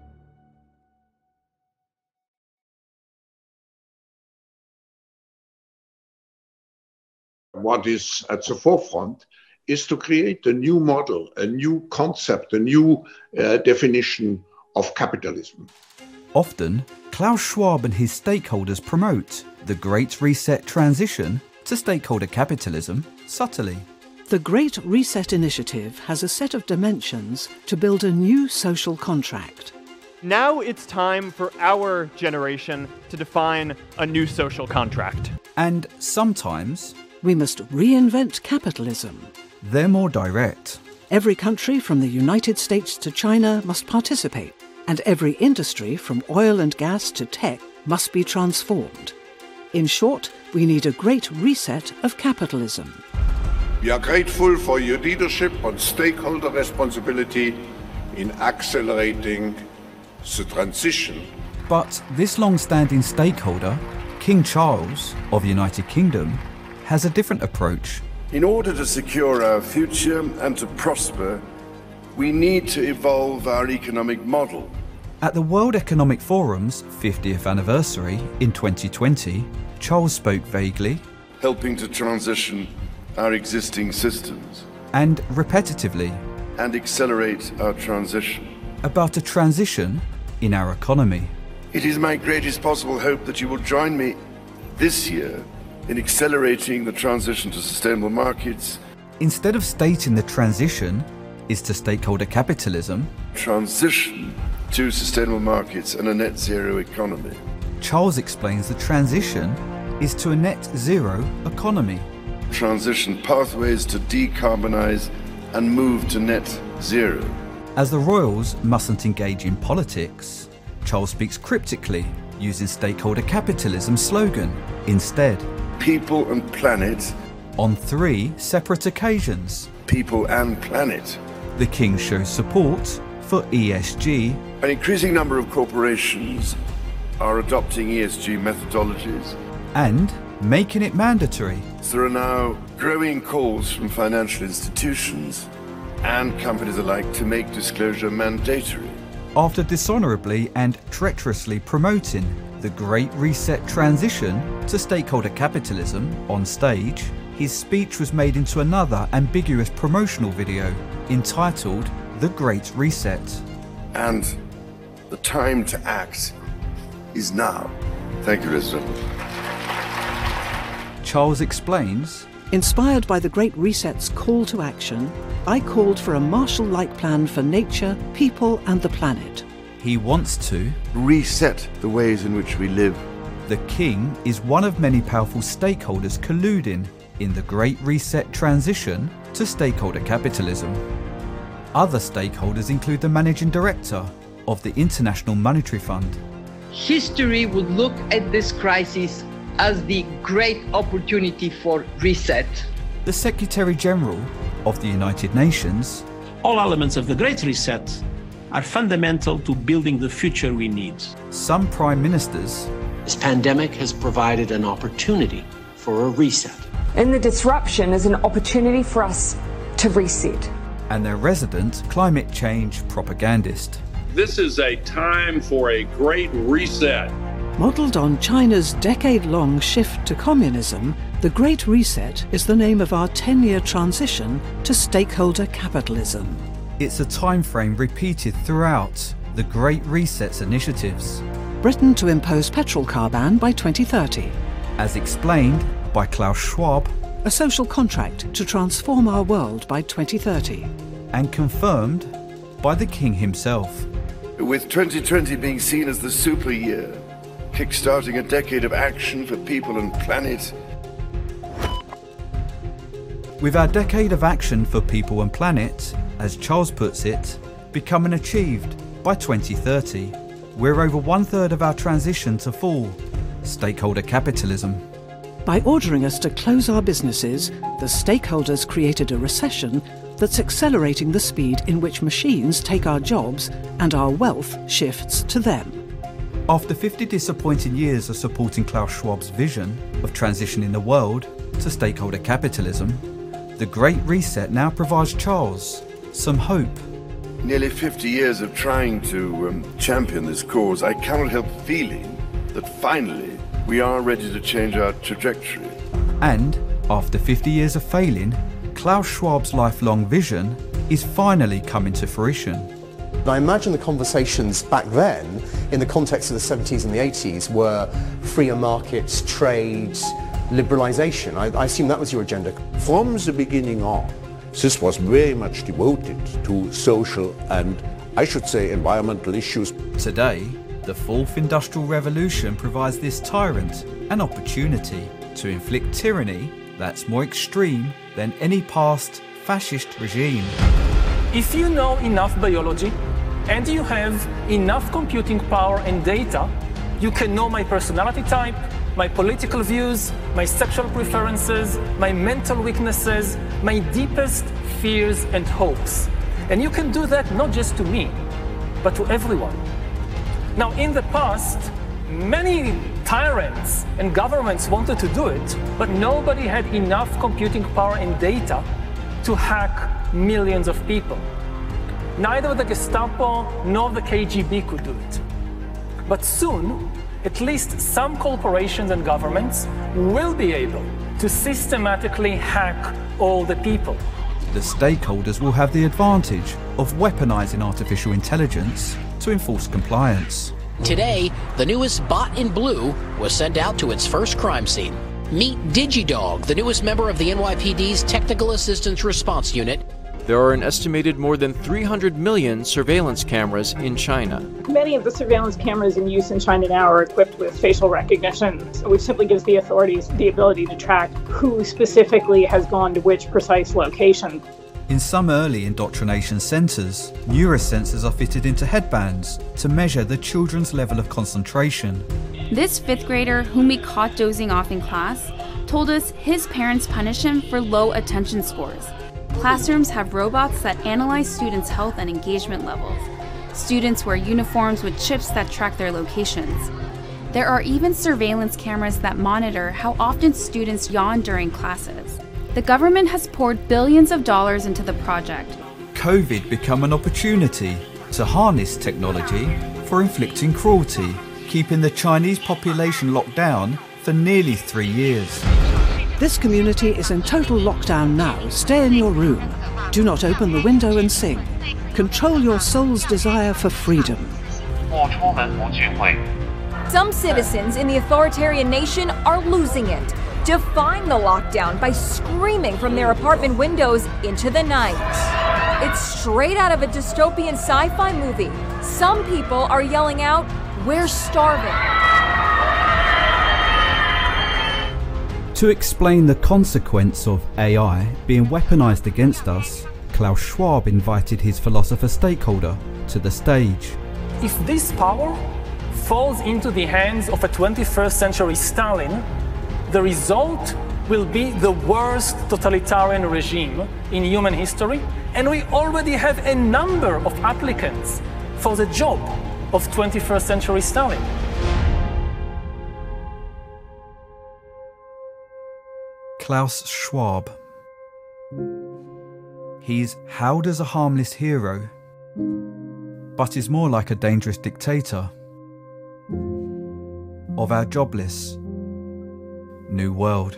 What is at the forefront is to create a new model, a new concept, a new uh, definition of capitalism. Often, Klaus Schwab and his stakeholders promote the Great Reset transition to stakeholder capitalism subtly. The Great Reset Initiative has a set of dimensions to build a new social contract. Now it's time for our generation to define a new social contract. And sometimes we must reinvent capitalism. They're more direct. Every country from the United States to China must participate, and every industry from oil and gas to tech must be transformed. In short, we need a great reset of capitalism. We are grateful for your leadership on stakeholder responsibility in accelerating the transition. But this long-standing stakeholder, King Charles of the United Kingdom, has a different approach. In order to secure our future and to prosper, we need to evolve our economic model. At the World Economic Forum's fiftieth anniversary in twenty twenty, Charles spoke vaguely, helping to transition our existing systems and repetitively, and accelerate our transition, about a transition in our economy. It is my greatest possible hope that you will join me this year in accelerating the transition to sustainable markets. Instead of stating the transition is to stakeholder capitalism, transition to sustainable markets and a net zero economy. Charles explains the transition is to a net zero economy. Transition pathways to decarbonize and move to net zero. As the royals mustn't engage in politics, Charles speaks cryptically, using stakeholder capitalism slogan instead. People and planet. On three separate occasions. People and planet. The King shows support for E S G. An increasing number of corporations are adopting E S G methodologies. And making it mandatory. There are now growing calls from financial institutions and companies alike to make disclosure mandatory. After dishonourably and treacherously promoting the Great Reset transition to stakeholder capitalism on stage, his speech was made into another ambiguous promotional video entitled The Great Reset. And the time to act is now. Thank you, President. Charles explains, inspired by the Great Reset's call to action, I called for a Marshall-like plan for nature, people and the planet. He wants to reset the ways in which we live. The King is one of many powerful stakeholders colluding in the Great Reset transition to stakeholder capitalism. Other stakeholders include the Managing Director of the International Monetary Fund. History would look at this crisis as the great opportunity for reset. The Secretary General of the United Nations. All elements of the Great Reset are fundamental to building the future we need. Some Prime Ministers. This pandemic has provided an opportunity for a reset. And the disruption is an opportunity for us to reset. And their resident climate change propagandist. This is a time for a great reset. Modelled on China's decade-long shift to communism, the Great Reset is the name of our ten-year transition to stakeholder capitalism. It's a time frame repeated throughout the Great Reset's initiatives. Britain to impose petrol car ban by twenty thirty. As explained by Klaus Schwab. A social contract to transform our world by twenty thirty. And confirmed by the King himself. With twenty twenty being seen as the super year, kickstarting a decade of action for people and planet. With our decade of action for people and planet, as Charles puts it, becoming achieved by twenty thirty, we're over one third of our transition to full stakeholder capitalism. By ordering us to close our businesses, the stakeholders created a recession that's accelerating the speed in which machines take our jobs and our wealth shifts to them. After fifty disappointing years of supporting Klaus Schwab's vision of transitioning the world to stakeholder capitalism, the Great Reset now provides Charles some hope. Nearly fifty years of trying to um, champion this cause, I cannot help feeling that finally we are ready to change our trajectory. And After fifty years of failing, Klaus Schwab's lifelong vision is finally coming to fruition. I imagine the conversations back then, in the context of the seventies and the eighties, were freer markets, trade, liberalisation. I, I assume that was your agenda. From the beginning on, this was very much devoted to social and, I should say, environmental issues. Today, the fourth industrial revolution provides this tyrant an opportunity to inflict tyranny that's more extreme than any past fascist regime. If you know enough biology and you have enough computing power and data, you can know my personality type, my political views, my sexual preferences, my mental weaknesses, my deepest fears and hopes. And you can do that not just to me, but to everyone. Now, in the past, many tyrants and governments wanted to do it, but nobody had enough computing power and data to hack millions of people. Neither the Gestapo nor the K G B could do it. But soon, at least some corporations and governments will be able to systematically hack all the people. The stakeholders will have the advantage of weaponizing artificial intelligence to enforce compliance. Today, the newest bot in blue was sent out to its first crime scene. Meet DigiDog, the newest member of the N Y P D's Technical Assistance Response Unit. There are an estimated more than three hundred million surveillance cameras in China. Many of the surveillance cameras in use in China now are equipped with facial recognition, which simply gives the authorities the ability to track who specifically has gone to which precise location. In some early indoctrination centres, neurosensors are fitted into headbands to measure the children's level of concentration. This fifth grader, whom we caught dozing off in class, told us his parents punish him for low attention scores. Classrooms have robots that analyze students' health and engagement levels. Students wear uniforms with chips that track their locations. There are even surveillance cameras that monitor how often students yawn during classes. The government has poured billions of dollars into the project. COVID became an opportunity to harness technology for inflicting cruelty, keeping the Chinese population locked down for nearly three years. This community is in total lockdown now. Stay in your room. Do not open the window and sing. Control your soul's desire for freedom. Some citizens in the authoritarian nation are losing it, defying the lockdown by screaming from their apartment windows into the night. It's straight out of a dystopian sci-fi movie. Some people are yelling out, "We're starving." To explain the consequence of A I being weaponized against us, Klaus Schwab invited his philosopher stakeholder to the stage. If this power falls into the hands of a twenty-first century Stalin, the result will be the worst totalitarian regime in human history, and we already have a number of applicants for the job of twenty-first century Stalin. Klaus Schwab. He's hailed as a harmless hero, but is more like a dangerous dictator of our jobless new world.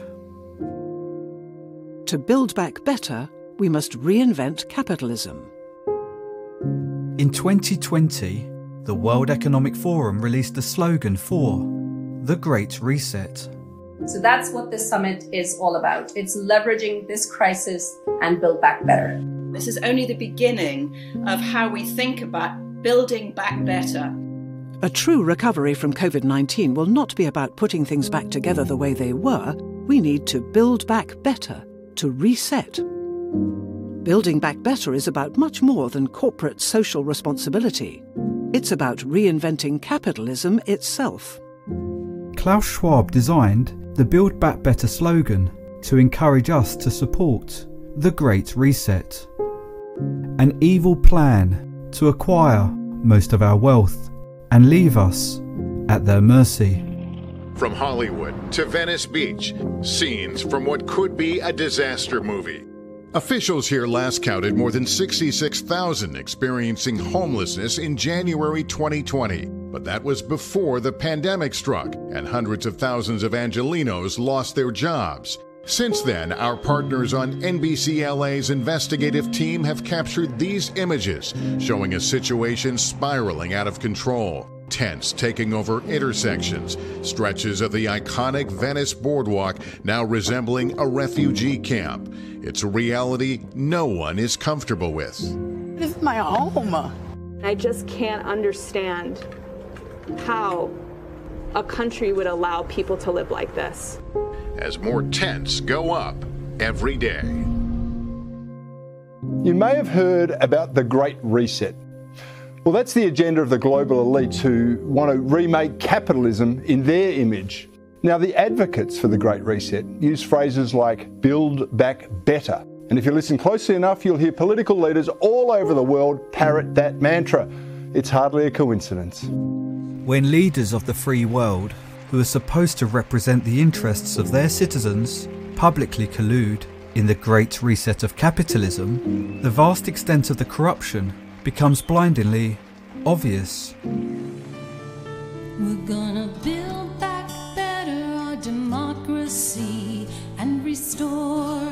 To build back better, we must reinvent capitalism. In twenty twenty, the World Economic Forum released a slogan for the Great Reset. So that's what this summit is all about. It's leveraging this crisis and build back better. This is only the beginning of how we think about building back better. A true recovery from COVID nineteen will not be about putting things back together the way they were. We need to build back better, to reset. Building back better is about much more than corporate social responsibility. It's about reinventing capitalism itself. Klaus Schwab designed the Build Back Better slogan to encourage us to support the Great Reset, an evil plan to acquire most of our wealth and leave us at their mercy. From Hollywood to Venice Beach, scenes from what could be a disaster movie. Officials here last counted more than sixty-six thousand experiencing homelessness in January twenty twenty. But that was before the pandemic struck and hundreds of thousands of Angelenos lost their jobs. Since then, our partners on N B C L A's investigative team have captured these images showing a situation spiraling out of control. Tents taking over intersections, stretches of the iconic Venice boardwalk now resembling a refugee camp. It's a reality no one is comfortable with. This is my home. I just can't understand how a country would allow people to live like this. As more tents go up every day. You may have heard about the Great Reset. Well, that's the agenda of the global elites who want to remake capitalism in their image. Now, the advocates for the Great Reset use phrases like build back better. And if you listen closely enough, you'll hear political leaders all over the world parrot that mantra. It's hardly a coincidence. When leaders of the free world, who are supposed to represent the interests of their citizens, publicly collude in the Great Reset of capitalism, the vast extent of the corruption becomes blindingly obvious. We're gonna build back better our democracy and restore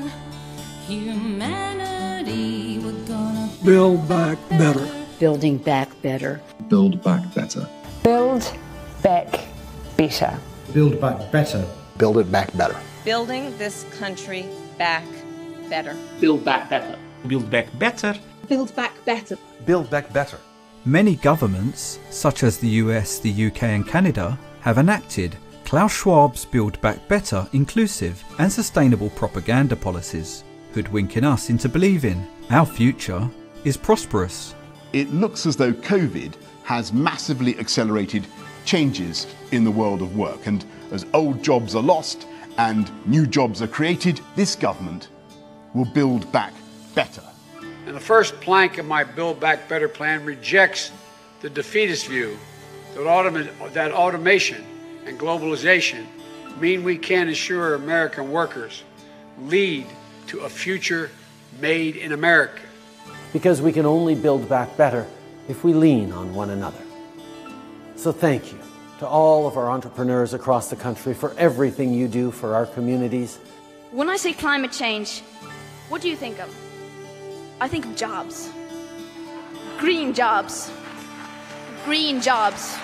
humanity. We're gonna build back better. Building back better. Build back better. Build back better. Build back better. Build it back better. Building this country back better. Build back better. Build back better. Build back better. Build back better. Many governments, such as the U S, the U K and Canada, have enacted Klaus Schwab's Build Back Better inclusive and sustainable propaganda policies, hoodwinking us into believing our future is prosperous. It looks as though COVID has massively accelerated changes in the world of work, and as old jobs are lost and new jobs are created, this government will build back better. And the first plank of my Build Back Better plan rejects the defeatist view that, automa- that automation and globalization mean we can ensure American workers lead to a future made in America. Because we can only build back better if we lean on one another. So thank you to all of our entrepreneurs across the country for everything you do for our communities. When I say climate change, what do you think of? I think of jobs. Green jobs. Green jobs.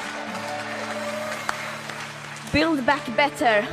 Build back better.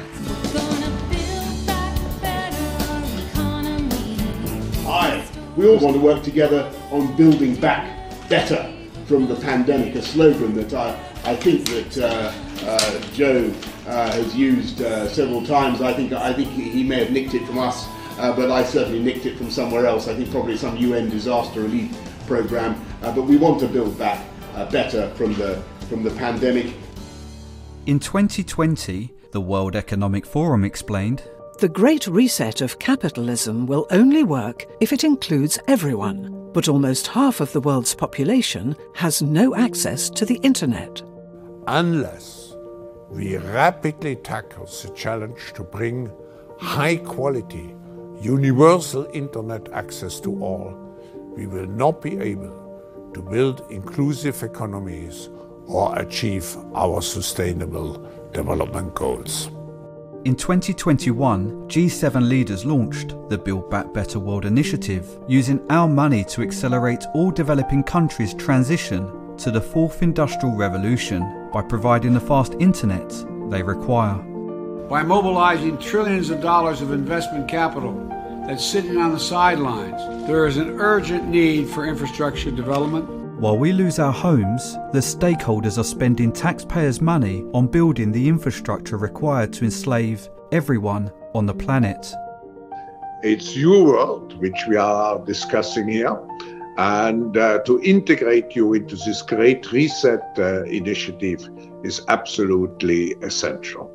Hi, we all want to work together on building back better from the pandemic, a slogan that I, I think that uh, uh, Joe uh, has used uh, several times. I think, I think he may have nicked it from us, uh, but I certainly nicked it from somewhere else. I think probably some U N disaster relief program, uh, but we want to build back uh, better from the, from the pandemic. In twenty twenty, the World Economic Forum explained, the Great Reset of capitalism will only work if it includes everyone, but almost half of the world's population has no access to the internet. Unless we rapidly tackle the challenge to bring high-quality, universal internet access to all, we will not be able to build inclusive economies or achieve our sustainable development goals. In twenty twenty-one, G seven leaders launched the Build Back Better World Initiative, using our money to accelerate all developing countries' transition to the fourth industrial revolution by providing the fast internet they require. By mobilizing trillions of dollars of investment capital that's sitting on the sidelines, there is an urgent need for infrastructure development. While we lose our homes, the stakeholders are spending taxpayers' money on building the infrastructure required to enslave everyone on the planet. It's your world, which we are discussing here, and uh, to integrate you into this Great Reset uh, initiative is absolutely essential.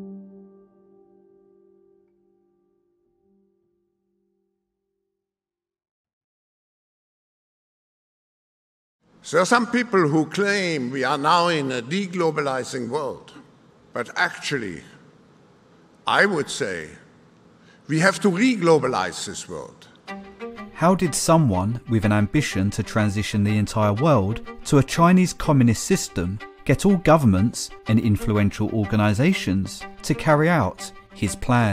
There are some people who claim we are now in a deglobalizing world, but actually, I would say we have to re-globalize this world. How did someone with an ambition to transition the entire world to a Chinese communist system get all governments and influential organizations to carry out his plan?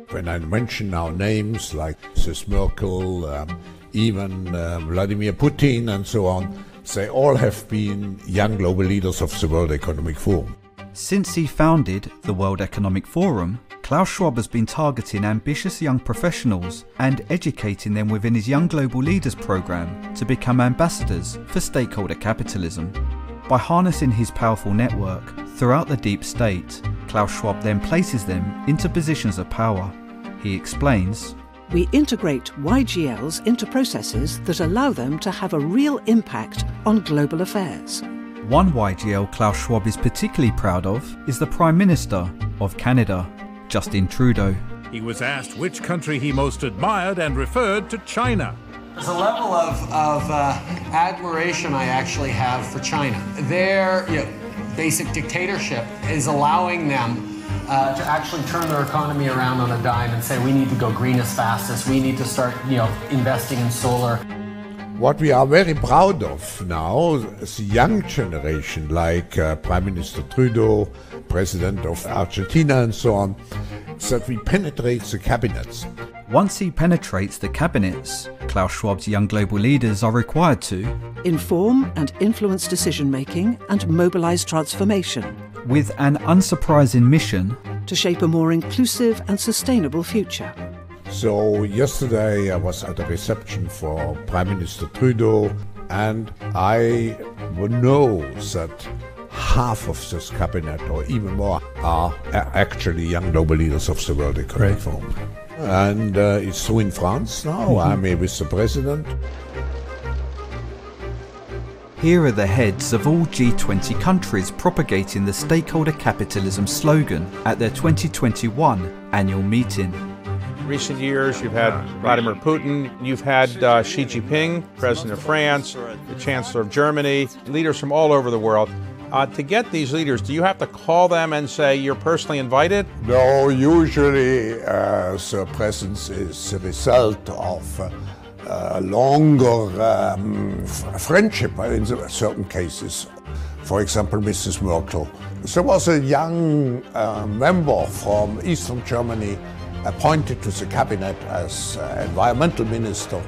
When I mention now names like Missus Merkel, um, even uh, Vladimir Putin and so on, they all have been young global leaders of the World Economic Forum. Since he founded the World Economic Forum, Klaus Schwab has been targeting ambitious young professionals and educating them within his Young Global Leaders program to become ambassadors for stakeholder capitalism. By harnessing his powerful network throughout the deep state, Klaus Schwab then places them into positions of power. He explains, "We integrate Y G Ls into processes that allow them to have a real impact on global affairs." One Y G L Klaus Schwab is particularly proud of is the Prime Minister of Canada, Justin Trudeau. He was asked which country he most admired and referred to China. There's a level of, of uh, admiration I actually have for China. Their you know, basic dictatorship is allowing them uh, to actually turn their economy around on a dime and say we need to go green as fast as we need to start you know, investing in solar. What we are very proud of now is the young generation, like uh, Prime Minister Trudeau, President of Argentina and so on, is that we penetrate the cabinets. Once he penetrates the cabinets, Klaus Schwab's young global leaders are required to inform and influence decision-making and mobilise transformation, with an unsurprising mission to shape a more inclusive and sustainable future. So yesterday I was at a reception for Prime Minister Trudeau, and I know that half of this cabinet, or even more, are actually young global leaders of the World Economic Forum. And uh, it's true in France now. Mm-hmm. I'm here with the President. Here are the heads of all G twenty countries propagating the stakeholder capitalism slogan at their twenty twenty-one annual meeting. Recent years, you've had Vladimir Putin, you've had uh, Xi Jinping, President of France, the Chancellor of Germany, leaders from all over the world. Uh, to get these leaders, do you have to call them and say you're personally invited? No, usually uh, the presence is the result of uh, a longer um, f- friendship in certain cases. For example, Missus Merkel. There was a young uh, member from Eastern Germany appointed to the cabinet as uh, environmental minister,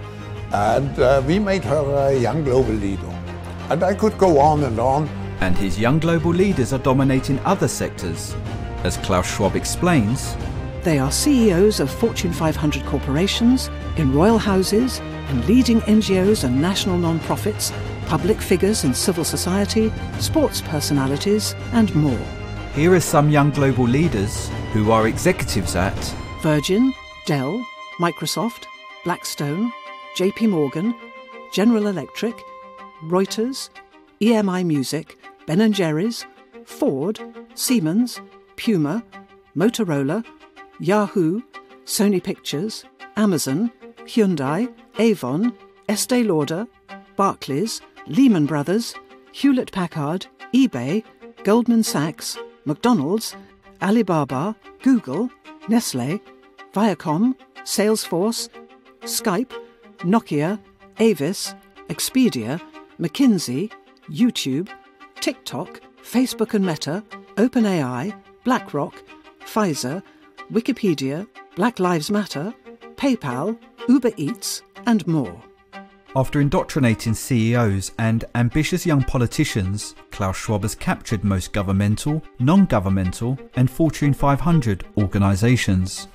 and uh, we made her a young global leader. And I could go on and on. And his young global leaders are dominating other sectors. As Klaus Schwab explains, they are C E Os of Fortune five hundred corporations, in royal houses, in leading N G Os and national non-profits, public figures in civil society, sports personalities, and more. Here are some young global leaders who are executives at Virgin, Dell, Microsoft, Blackstone, J P Morgan, General Electric, Reuters, E M I Music, Ben and Jerry's, Ford, Siemens, Puma, Motorola, Yahoo, Sony Pictures, Amazon, Hyundai, Avon, Estee Lauder, Barclays, Lehman Brothers, Hewlett-Packard, eBay, Goldman Sachs, McDonald's, Alibaba, Google, Nestle, Viacom, Salesforce, Skype, Nokia, Avis, Expedia, McKinsey, YouTube, TikTok, Facebook and Meta, OpenAI, BlackRock, Pfizer, Wikipedia, Black Lives Matter, PayPal, Uber Eats, and more. After indoctrinating C E Os and ambitious young politicians, Klaus Schwab has captured most governmental, non-governmental, and Fortune five hundred organisations.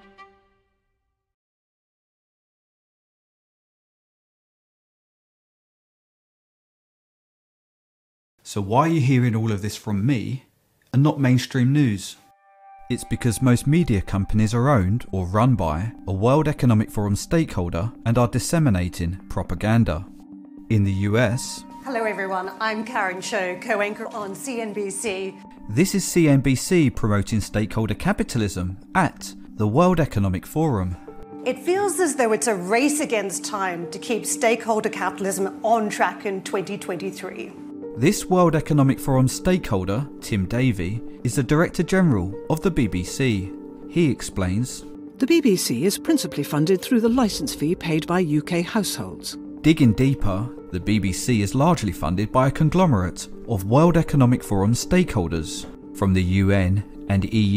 So why are you hearing all of this from me and not mainstream news? It's because most media companies are owned or run by a World Economic Forum stakeholder and are disseminating propaganda. In the U S... Hello everyone, I'm Karen Cho, co-anchor on C N B C. This is C N B C promoting stakeholder capitalism at the World Economic Forum. It feels as though it's a race against time to keep stakeholder capitalism on track in twenty twenty-three. This World Economic Forum stakeholder, Tim Davie, is the Director General of the B B C. He explains, the B B C is principally funded through the licence fee paid by U K households. Digging deeper, the B B C is largely funded by a conglomerate of World Economic Forum stakeholders, from the U N and E U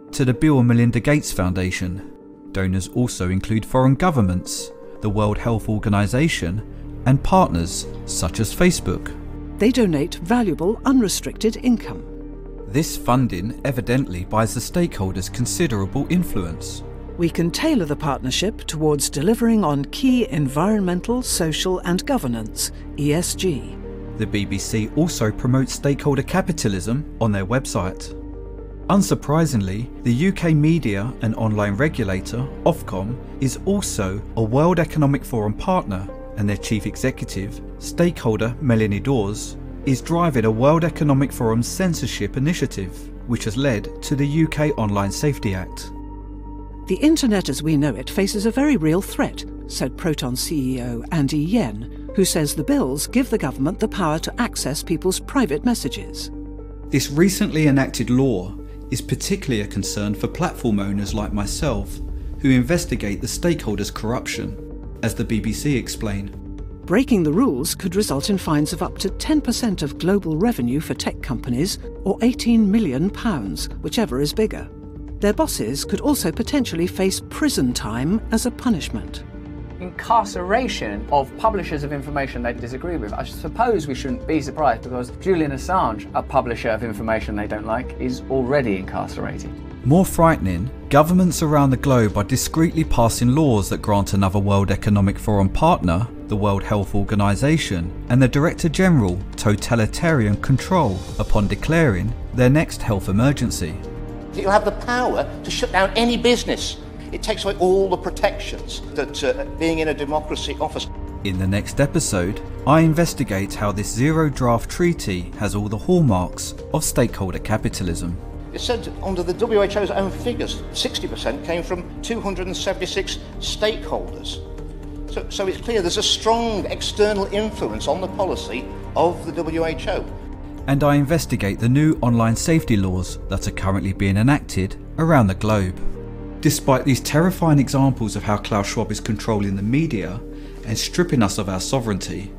to the Bill and Melinda Gates Foundation. Donors also include foreign governments, the World Health Organization, and partners such as Facebook. They donate valuable, unrestricted income. This funding evidently buys the stakeholders considerable influence. We can tailor the partnership towards delivering on key environmental, social and governance, E S G. The B B C also promotes stakeholder capitalism on their website. Unsurprisingly, the U K media and online regulator, Ofcom, is also a World Economic Forum partner, and their chief executive, stakeholder Melanie Dawes, is driving a World Economic Forum censorship initiative, which has led to the U K Online Safety Act. The internet as we know it faces a very real threat, said Proton C E O Andy Yen, who says the bills give the government the power to access people's private messages. This recently enacted law is particularly a concern for platform owners like myself, who investigate the stakeholders' corruption, as the B B C explained. Breaking the rules could result in fines of up to ten percent of global revenue for tech companies, or eighteen million pounds, whichever is bigger. Their bosses could also potentially face prison time as a punishment. Incarceration of publishers of information they disagree with. I suppose we shouldn't be surprised, because Julian Assange, a publisher of information they don't like, is already incarcerated. More frightening, governments around the globe are discreetly passing laws that grant another World Economic Forum partner, the World Health Organization, and the Director General totalitarian control upon declaring their next health emergency. You'll have the power to shut down any business. It takes away all the protections that uh, being in a democracy offers. In the next episode, I investigate how this zero draft treaty has all the hallmarks of stakeholder capitalism. It said under the W H O's own figures, sixty percent came from two hundred seventy-six stakeholders. So, so it's clear there's a strong external influence on the policy of the W H O. And I investigate the new online safety laws that are currently being enacted around the globe. Despite these terrifying examples of how Klaus Schwab is controlling the media and stripping us of our sovereignty,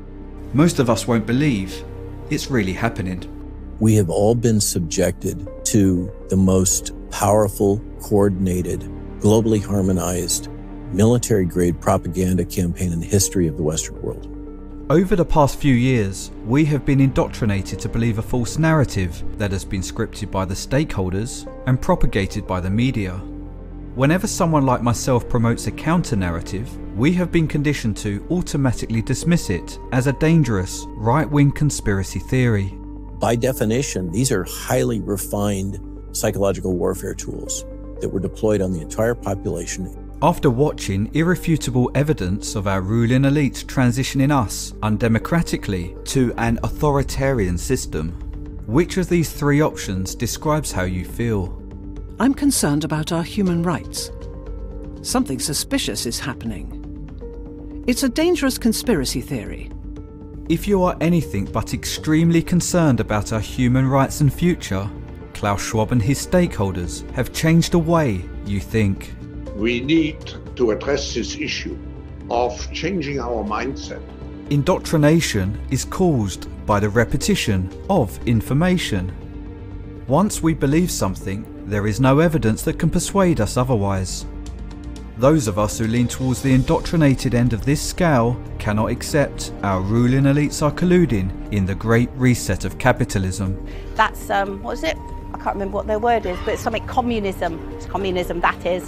most of us won't believe it's really happening. We have all been subjected to the most powerful, coordinated, globally harmonized, military-grade propaganda campaign in the history of the Western world. Over the past few years, we have been indoctrinated to believe a false narrative that has been scripted by the stakeholders and propagated by the media. Whenever someone like myself promotes a counter-narrative, we have been conditioned to automatically dismiss it as a dangerous, right-wing conspiracy theory. By definition, these are highly refined psychological warfare tools that were deployed on the entire population. After watching irrefutable evidence of our ruling elite transitioning us undemocratically to an authoritarian system, which of these three options describes how you feel? I'm concerned about our human rights. Something suspicious is happening. It's a dangerous conspiracy theory. If you are anything but extremely concerned about our human rights and future, Klaus Schwab and his stakeholders have changed the way you think. We need to address this issue of changing our mindset. Indoctrination is caused by the repetition of information. Once we believe something, there is no evidence that can persuade us otherwise. Those of us who lean towards the indoctrinated end of this scale cannot accept our ruling elites are colluding in the great reset of capitalism. That's, um, what is it? I can't remember what their word is, but it's something communism. It's communism, that is.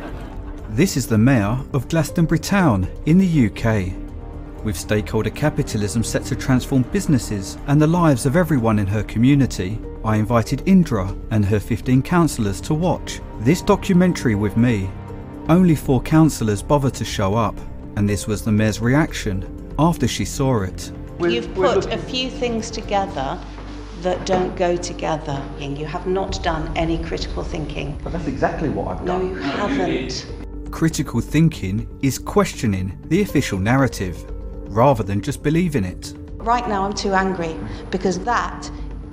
This is the mayor of Glastonbury Town in the U K. With stakeholder capitalism set to transform businesses and the lives of everyone in her community, I invited Indra and her fifteen councillors to watch this documentary with me. Only four councillors bothered to show up, and this was the mayor's reaction after she saw it. You've put a few things together that don't go together. You have not done any critical thinking. But that's exactly what I've done. No, you haven't. Critical thinking is questioning the official narrative, rather than just believing it. Right now I'm too angry, because that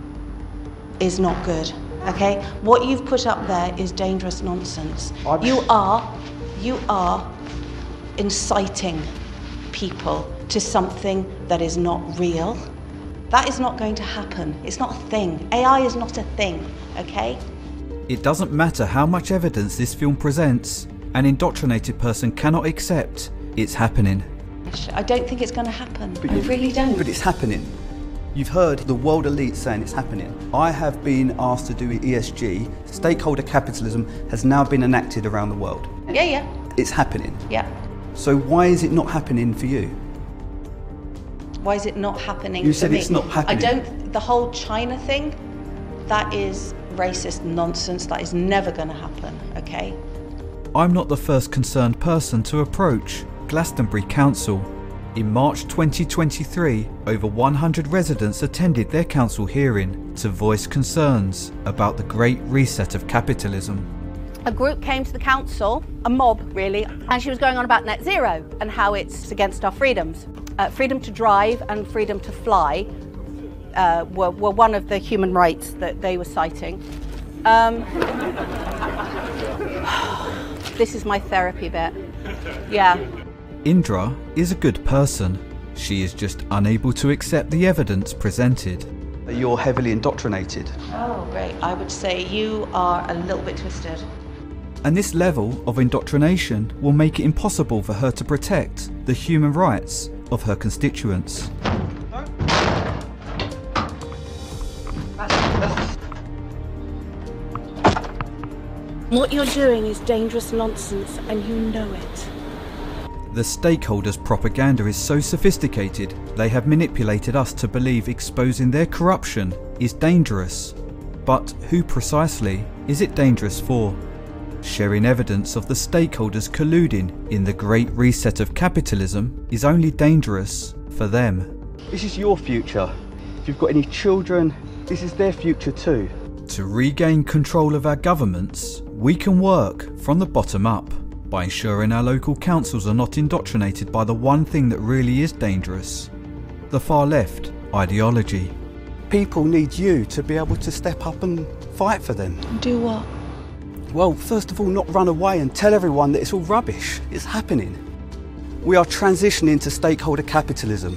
is not good, okay? What you've put up there is dangerous nonsense. I'm... You are, you are inciting people to something that is not real. That is not going to happen. It's not a thing. A I is not a thing, okay? It doesn't matter how much evidence this film presents, an indoctrinated person cannot accept it's happening. I don't think it's going to happen. I really don't. But it's happening. You've heard the world elite saying it's happening. I have been asked to do E S G. Stakeholder capitalism has now been enacted around the world. Yeah, yeah. It's happening. Yeah. So why is it not happening for you? Why is it not happening You for said me? it's not happening. I don't, the whole China thing, that is racist nonsense. That is never going to happen, okay? I'm not the first concerned person to approach Glastonbury Council. In March twenty twenty-three, over one hundred residents attended their council hearing to voice concerns about the Great Reset of capitalism. A group came to the council, a mob really, and she was going on about net zero and how it's against our freedoms. Uh, freedom to drive and freedom to fly uh, were, were one of the human rights that they were citing. Um, this is my therapy bit. Yeah. Indra is a good person. She is just unable to accept the evidence presented. You're heavily indoctrinated. Oh, great. I would say you are a little bit twisted. And this level of indoctrination will make it impossible for her to protect the human rights of her constituents. What you're doing is dangerous nonsense, and you know it. The stakeholders' propaganda is so sophisticated, they have manipulated us to believe exposing their corruption is dangerous. But who precisely is it dangerous for? Sharing evidence of the stakeholders colluding in the Great Reset of capitalism is only dangerous for them. This is your future. If you've got any children, this is their future too. To regain control of our governments, we can work from the bottom up by ensuring our local councils are not indoctrinated by the one thing that really is dangerous: the far left ideology. People need you to be able to step up and fight for them. Do what? Well, first of all, not run away and tell everyone that it's all rubbish. It's happening. We are transitioning to stakeholder capitalism.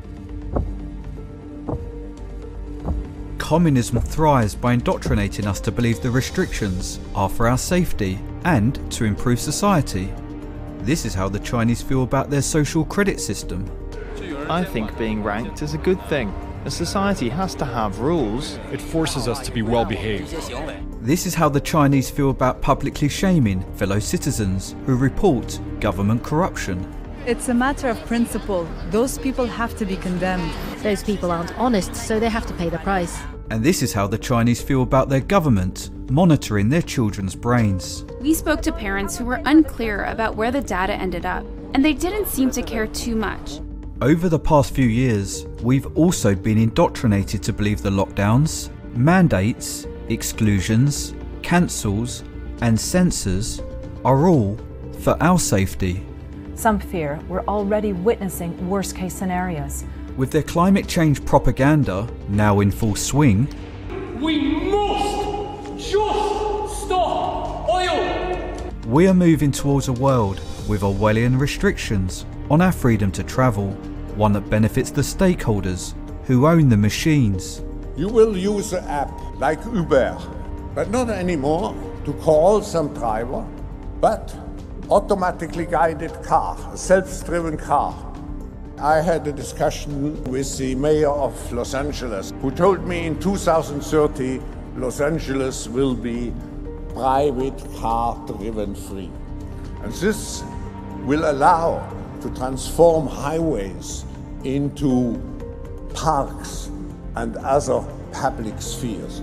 Communism thrives by indoctrinating us to believe the restrictions are for our safety and to improve society. This is how the Chinese feel about their social credit system. I think being ranked is a good thing. A society has to have rules. It forces us to be well behaved. This is how the Chinese feel about publicly shaming fellow citizens who report government corruption. It's a matter of principle. Those people have to be condemned. Those people aren't honest, so they have to pay the price. And this is how the Chinese feel about their government monitoring their children's brains. We spoke to parents who were unclear about where the data ended up, and they didn't seem to care too much. Over the past few years, we've also been indoctrinated to believe the lockdowns, mandates, exclusions, cancels, and censors are all for our safety. Some fear we're already witnessing worst-case scenarios. With their climate change propaganda now in full swing, we must just stop oil! We are moving towards a world with Orwellian restrictions on our freedom to travel, one that benefits the stakeholders who own the machines. You will use an app like Uber, but not anymore to call some driver, but automatically guided car, a self-driven car. I had a discussion with the mayor of Los Angeles, who told me in two thousand thirty, Los Angeles will be private car-driven free. And this will allow to transform highways into parks and other public spheres.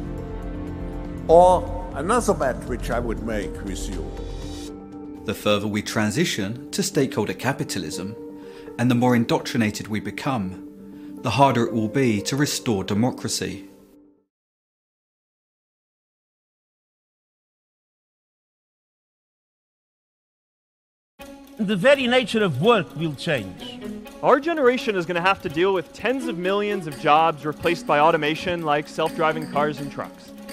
Or another bet which I would make with you. The further we transition to stakeholder capitalism, and the more indoctrinated we become, the harder it will be to restore democracy. The very nature of work will change. Our generation is going to have to deal with tens of millions of jobs replaced by automation like self-driving cars and trucks.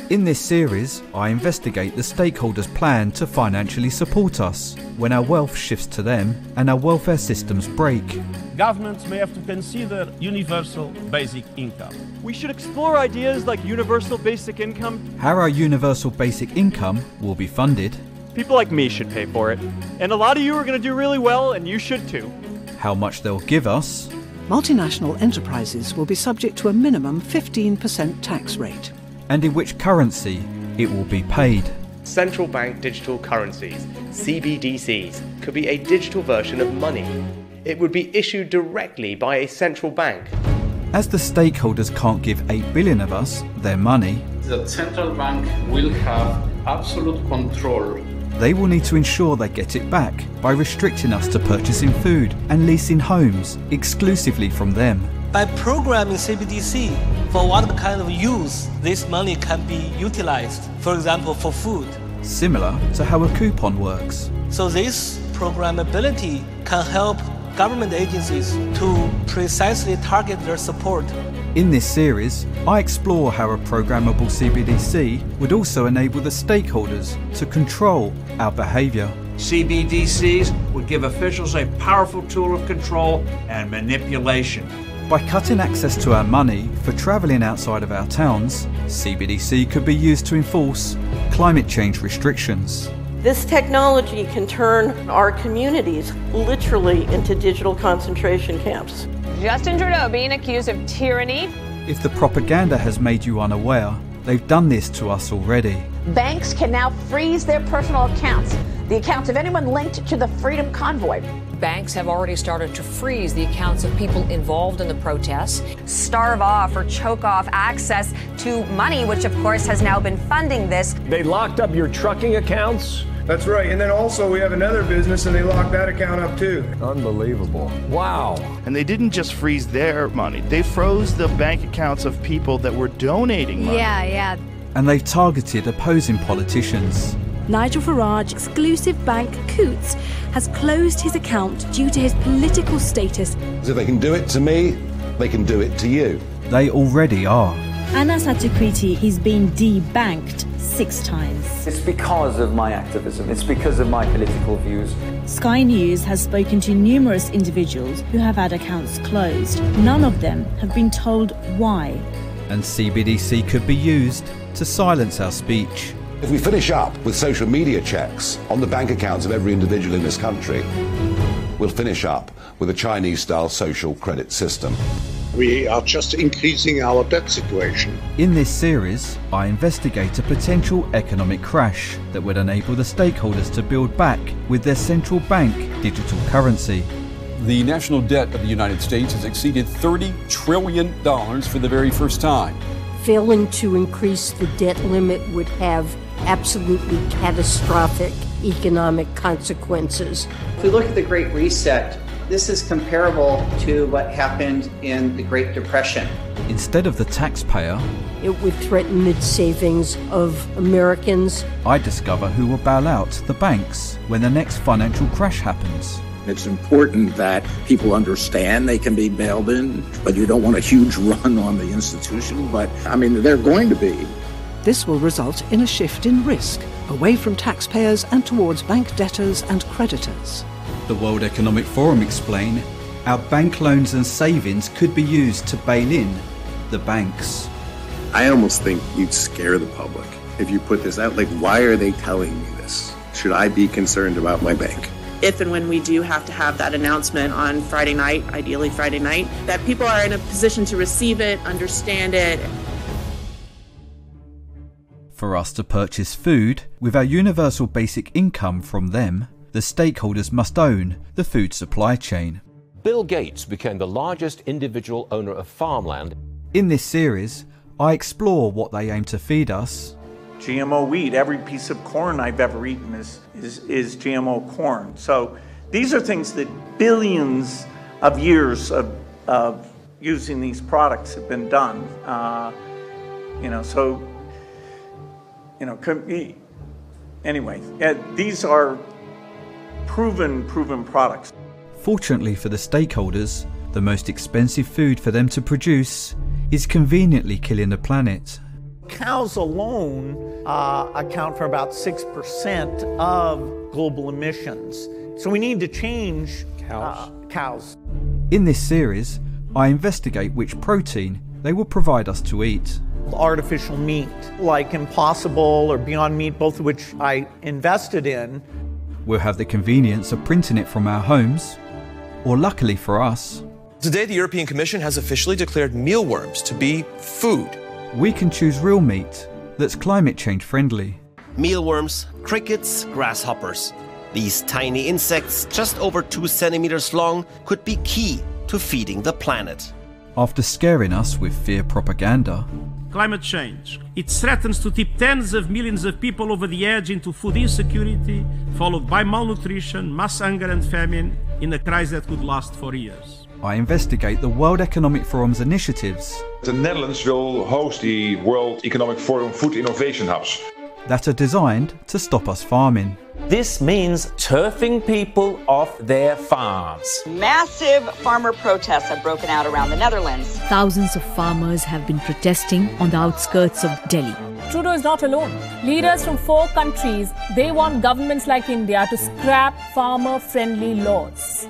In this series, I investigate the stakeholders' plan to financially support us when our wealth shifts to them and our welfare systems break. Governments may have to consider universal basic income. We should explore ideas like universal basic income. How our universal basic income will be funded. People like me should pay for it. And a lot of you are going to do really well, and you should too. How much they'll give us. Multinational enterprises will be subject to a minimum fifteen percent tax rate. And in which currency it will be paid. Central bank digital currencies, C B D Cs, could be a digital version of money. It would be issued directly by a central bank. As the stakeholders can't give eight billion of us their money, the central bank will have absolute control. They will need to ensure they get it back by restricting us to purchasing food and leasing homes exclusively from them. By programming C B D C for what kind of use this money can be utilized, for example, for food. Similar to how a coupon works. So this programmability can help government agencies to precisely target their support. In this series, I explore how a programmable C B D C would also enable the stakeholders to control our behaviour. C B D Cs would give officials a powerful tool of control and manipulation. By cutting access to our money for travelling outside of our towns, C B D C could be used to enforce climate change restrictions. This technology can turn our communities literally into digital concentration camps. Justin Trudeau being accused of tyranny. If the propaganda has made you unaware, they've done this to us already. Banks can now freeze their personal accounts, the accounts of anyone linked to the Freedom Convoy. Banks have already started to freeze the accounts of people involved in the protests. Starve off or choke off access to money, which of course has now been funding this. They locked up your trucking accounts. That's right. And then also we have another business and they locked that account up too. Unbelievable. Wow. And they didn't just freeze their money. They froze the bank accounts of people that were donating money. Yeah, yeah. And they've targeted opposing politicians. Nigel Farage, exclusive bank Coutts, has closed his account due to his political status. If they can do it to me, they can do it to you. They already are. Anas Atukriti, he's been debanked six times. It's because of my activism. It's because of my political views. Sky News has spoken to numerous individuals who have had accounts closed. None of them have been told why. And C B D C could be used to silence our speech. If we finish up with social media checks on the bank accounts of every individual in this country, we'll finish up with a Chinese-style social credit system. We are just increasing our debt situation. In this series, I investigate a potential economic crash that would enable the stakeholders to build back with their central bank digital currency. The national debt of the United States has exceeded thirty trillion dollars for the very first time. Failing to increase the debt limit would have absolutely catastrophic economic consequences. If we look at the Great Reset, this is comparable to what happened in the Great Depression. Instead of the taxpayer, it would threaten the savings of Americans. I discover who will bail out the banks when the next financial crash happens. It's important that people understand they can be bailed in, but you don't want a huge run on the institution. But, I mean, they're going to be. This will result in a shift in risk, away from taxpayers and towards bank debtors and creditors. The World Economic Forum explain our bank loans and savings could be used to bail in the banks. I almost think you'd scare the public if you put this out. Like, why are they telling me this? Should I be concerned about my bank? If and when we do have to have that announcement on Friday night, ideally Friday night, that people are in a position to receive it, understand it. For us to purchase food with our universal basic income from them, the stakeholders must own the food supply chain. Bill Gates became the largest individual owner of farmland. In this series, I explore what they aim to feed us. G M O wheat, every piece of corn I've ever eaten is, is, is G M O corn. So these are things that billions of years of, of using these products have been done. Uh, you know, so, you know, anyway, uh, these are proven, proven products. Fortunately for the stakeholders, the most expensive food for them to produce is conveniently killing the planet. cows alone uh, account for about six percent of global emissions. So we need to change cows. Uh, cows. In this series, I investigate which protein they will provide us to eat. Artificial meat, like Impossible or Beyond Meat, both of which I invested in. We'll have the convenience of printing it from our homes, or luckily for us, today the European Commission has officially declared mealworms to be food. We can choose real meat that's climate change friendly. Mealworms, crickets, grasshoppers. These tiny insects, just over two centimeters long, could be key to feeding the planet. After scaring us with fear propaganda, climate change. It threatens to tip tens of millions of people over the edge into food insecurity, followed by malnutrition, mass hunger and famine in a crisis that could last for years. I investigate the World Economic Forum's initiatives. The Netherlands will host the World Economic Forum Food Innovation Hubs that are designed to stop us farming. This means turfing people off their farms. Massive farmer protests have broken out around the Netherlands. Thousands of farmers have been protesting on the outskirts of Delhi. Trudeau is not alone. Leaders from four countries, they want governments like India to scrap farmer-friendly laws.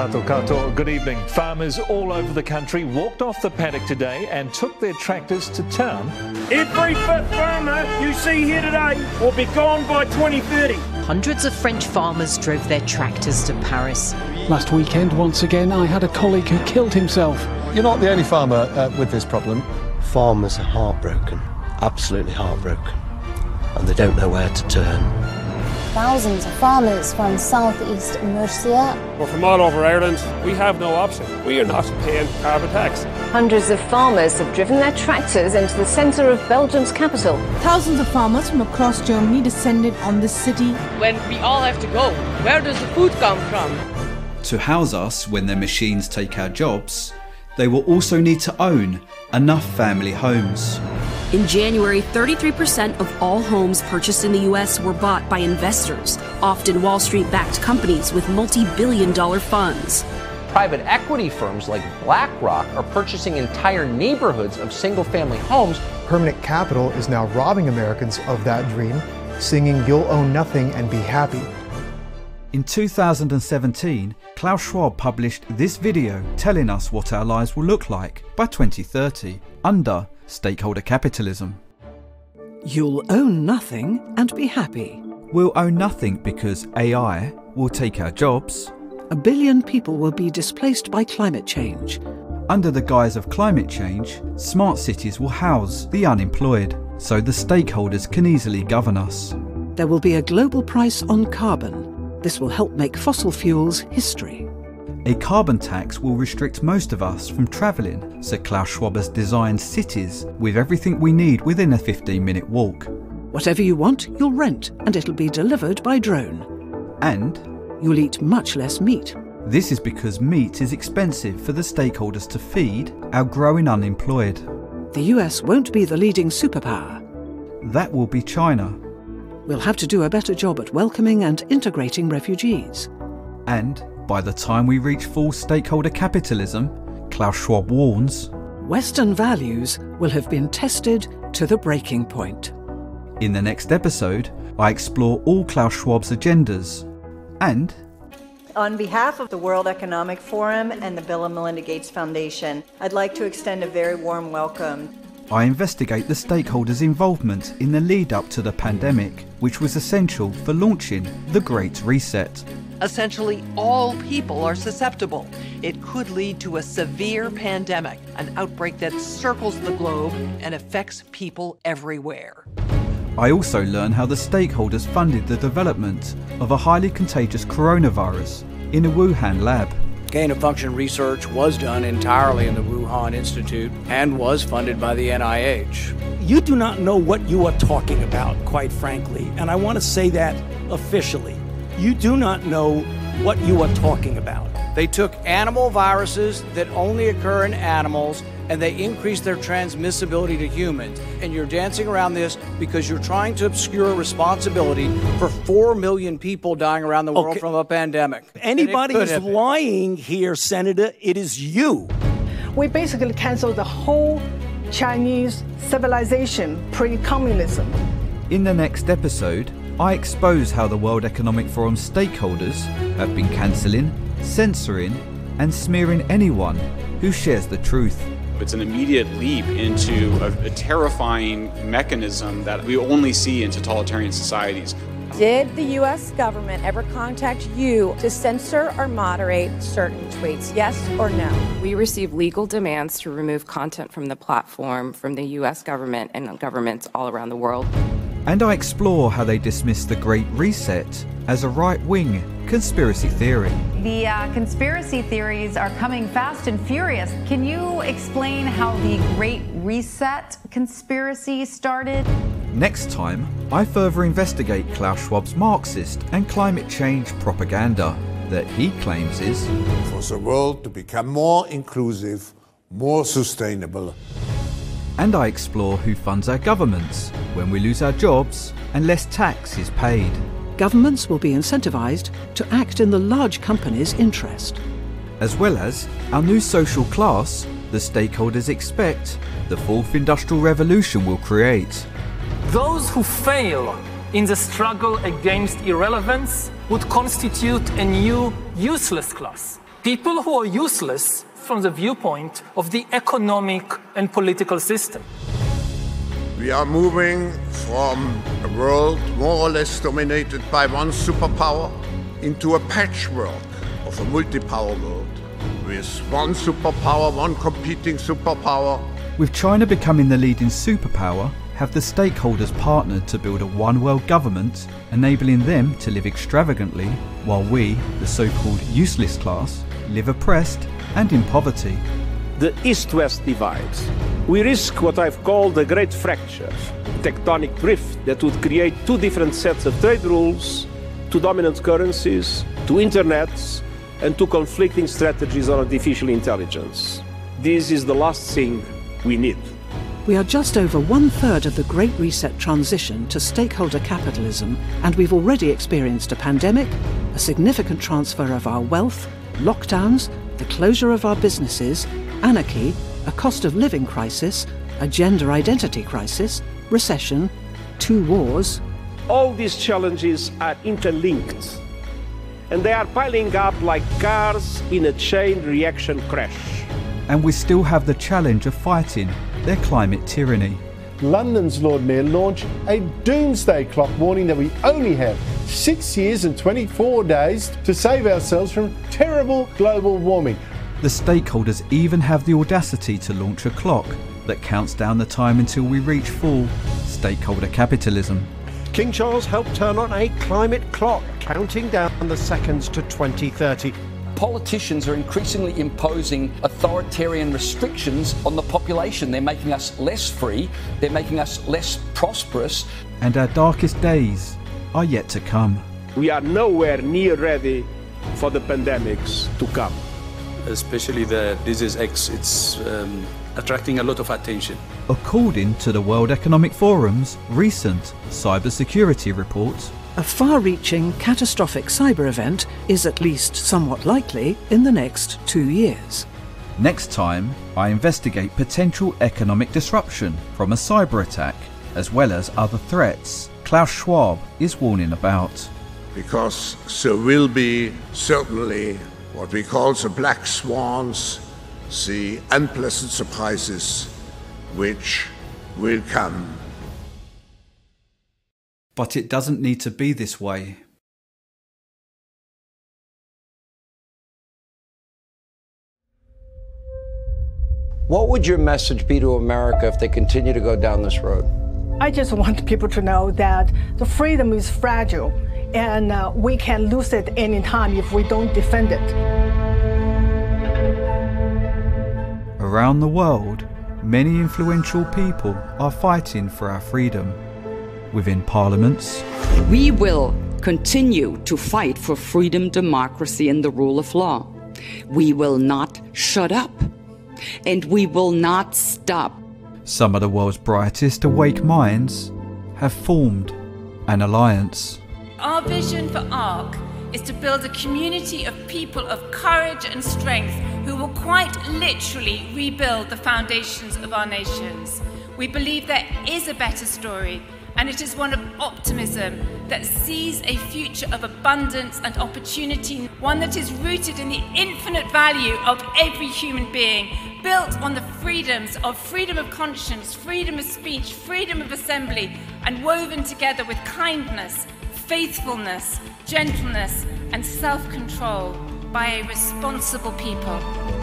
Good evening. Farmers all over the country walked off the paddock today and took their tractors to town. Every fifth farmer you see here today will be gone by twenty thirty. Hundreds of French farmers drove their tractors to Paris. Last weekend, once again, I had a colleague who killed himself. You're not the only farmer uh, with this problem. Farmers are heartbroken, absolutely heartbroken, and they don't know where to turn. Thousands of farmers from southeast Mercia. Well, from all over Ireland, we have no option. We are not paying carbon tax. Hundreds of farmers have driven their tractors into the centre of Belgium's capital. Thousands of farmers from across Germany descended on the city. When we all have to go, where does the food come from? To house us when their machines take our jobs, they will also need to own enough family homes. In January, thirty-three percent of all homes purchased in the U S were bought by investors, often Wall Street-backed companies with multi-billion dollar funds. Private equity firms like BlackRock are purchasing entire neighborhoods of single-family homes. Permanent capital is now robbing Americans of that dream, singing "You'll own nothing and be happy." In two thousand seventeen, Klaus Schwab published this video telling us what our lives will look like by twenty thirty under stakeholder capitalism. You'll own nothing and be happy. We'll own nothing because A I will take our jobs. A billion people will be displaced by climate change. Under the guise of climate change, smart cities will house the unemployed, so the stakeholders can easily govern us. There will be a global price on carbon. This will help make fossil fuels history. A carbon tax will restrict most of us from travelling, so Klaus Schwab has designed cities with everything we need within a fifteen minute walk. Whatever you want, you'll rent, and it'll be delivered by drone. And you'll eat much less meat. This is because meat is expensive for the stakeholders to feed our growing unemployed. The U S won't be the leading superpower. That will be China. We'll have to do a better job at welcoming and integrating refugees. And by the time we reach full stakeholder capitalism, Klaus Schwab warns, Western values will have been tested to the breaking point. In the next episode, I explore all Klaus Schwab's agendas and... On behalf of the World Economic Forum and the Bill and Melinda Gates Foundation, I'd like to extend a very warm welcome. I investigate the stakeholders' involvement in the lead up to the pandemic, which was essential for launching the Great Reset. Essentially, all people are susceptible. It could lead to a severe pandemic, an outbreak that circles the globe and affects people everywhere. I also learn how the stakeholders funded the development of a highly contagious coronavirus in a Wuhan lab. Gain-of-function research was done entirely in the Wuhan Institute and was funded by the N I H. You do not know what you are talking about, quite frankly, and I want to say that officially. You do not know what you are talking about. They took animal viruses that only occur in animals and they increased their transmissibility to humans. And you're dancing around this because you're trying to obscure responsibility for four million people dying around the world okay. from a pandemic. Anybody is lying here, Senator. It is you. We basically canceled the whole Chinese civilization pre-communism. In the next episode, I expose how the World Economic Forum stakeholders have been cancelling, censoring and smearing anyone who shares the truth. It's an immediate leap into a, a terrifying mechanism that we only see in totalitarian societies. Did the U S government ever contact you to censor or moderate certain tweets? Yes or no? We receive legal demands to remove content from the platform from the U S government and governments all around the world. And I explore how they dismiss the Great Reset as a right-wing conspiracy theory. The uh, conspiracy theories are coming fast and furious. Can you explain how the Great Reset conspiracy started? Next time, I further investigate Klaus Schwab's Marxist and climate change propaganda that he claims is for the world to become more inclusive, more sustainable. And I explore who funds our governments when we lose our jobs and less tax is paid. Governments will be incentivised to act in the large companies' interest. As well as our new social class the stakeholders expect the fourth industrial revolution will create. Those who fail in the struggle against irrelevance would constitute a new useless class. People who are useless from the viewpoint of the economic and political system. We are moving from a world more or less dominated by one superpower into a patchwork of a multi-power world, with one superpower, one competing superpower. With China becoming the leading superpower, have the stakeholders partnered to build a one-world government, enabling them to live extravagantly, while we, the so-called useless class, live oppressed and in poverty. The East-West divide. We risk what I've called a great fracture, a tectonic drift that would create two different sets of trade rules, two dominant currencies, two internets, and two conflicting strategies on artificial intelligence. This is the last thing we need. We are just over one third of the Great Reset transition to stakeholder capitalism, and we've already experienced a pandemic, a significant transfer of our wealth, lockdowns, the closure of our businesses, anarchy, a cost of living crisis, a gender identity crisis, recession, two wars. All these challenges are interlinked, and they are piling up like cars in a chain reaction crash. And we still have the challenge of fighting their climate tyranny. London's Lord Mayor launched a doomsday clock warning that we only have six years and twenty-four days to save ourselves from terrible global warming. The stakeholders even have the audacity to launch a clock that counts down the time until we reach full stakeholder capitalism. King Charles helped turn on a climate clock, counting down the seconds to twenty thirty. Politicians are increasingly imposing authoritarian restrictions on the population. They're making us less free, they're making us less prosperous. And our darkest days are yet to come. We are nowhere near ready for the pandemics to come. Especially the disease X, it's um, attracting a lot of attention. According to the World Economic Forum's recent cybersecurity report, a far-reaching catastrophic cyber event is at least somewhat likely in the next two years. Next time, I investigate potential economic disruption from a cyber attack, as well as other threats Klaus Schwab is warning about. Because there will be certainly what we call the black swans, the unpleasant surprises which will come. But it doesn't need to be this way. What would your message be to America if they continue to go down this road? I just want people to know that the freedom is fragile, and uh, we can lose it anytime if we don't defend it. Around the world, many influential people are fighting for our freedom. Within parliaments, we will continue to fight for freedom, democracy, and the rule of law. We will not shut up, and we will not stop. Some of the world's brightest awake minds have formed an alliance. Our vision for ARC is to build a community of people of courage and strength who will quite literally rebuild the foundations of our nations. We believe there is a better story, and it is one of optimism that sees a future of abundance and opportunity, one that is rooted in the infinite value of every human being, built on the freedoms of freedom of conscience, freedom of speech, freedom of assembly, and woven together with kindness, faithfulness, gentleness, and self-control by a responsible people.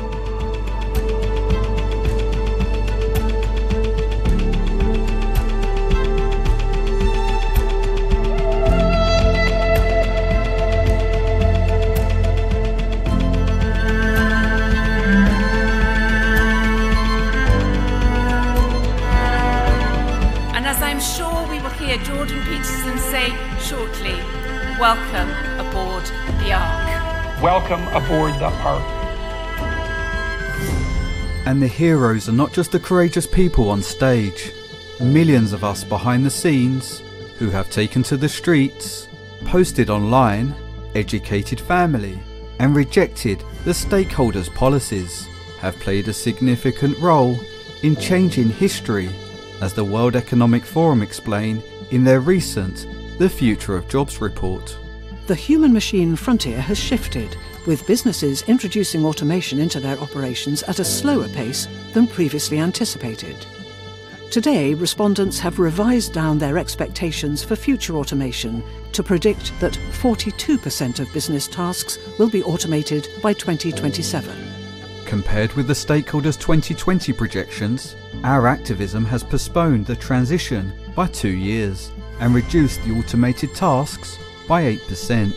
Jordan Peterson say shortly, welcome aboard the Ark. Welcome aboard the Ark. And the heroes are not just the courageous people on stage. Millions of us behind the scenes who have taken to the streets, posted online, educated family, and rejected the stakeholders' policies have played a significant role in changing history, as the World Economic Forum explained in their recent The Future of Jobs report. The human-machine frontier has shifted, with businesses introducing automation into their operations at a slower pace than previously anticipated. Today, respondents have revised down their expectations for future automation to predict that forty-two percent of business tasks will be automated by twenty twenty-seven. Compared with the stakeholders' twenty twenty projections, our activism has postponed the transition by two years and reduced the automated tasks by eight percent.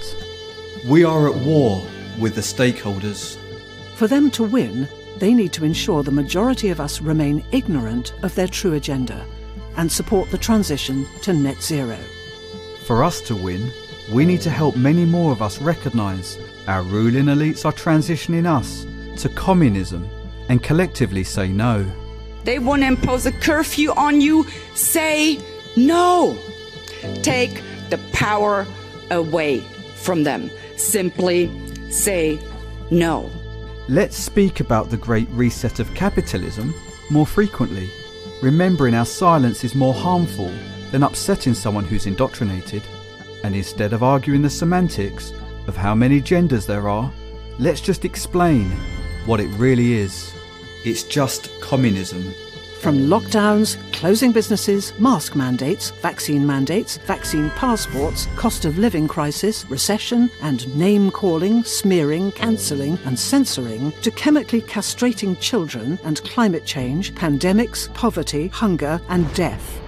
We are at war with the stakeholders. For them to win, they need to ensure the majority of us remain ignorant of their true agenda and support the transition to net zero. For us to win, we need to help many more of us recognise our ruling elites are transitioning us to communism and collectively say no. They want to impose a curfew on you. Say no. Take the power away from them. Simply say no. Let's speak about the great reset of capitalism more frequently, remembering our silence is more harmful than upsetting someone who's indoctrinated. And instead of arguing the semantics of how many genders there are, let's just explain what it really is. It's just communism. From lockdowns, closing businesses, mask mandates, vaccine mandates, vaccine passports, cost of living crisis, recession, and name-calling, smearing, cancelling and censoring, to chemically castrating children and climate change, pandemics, poverty, hunger and death.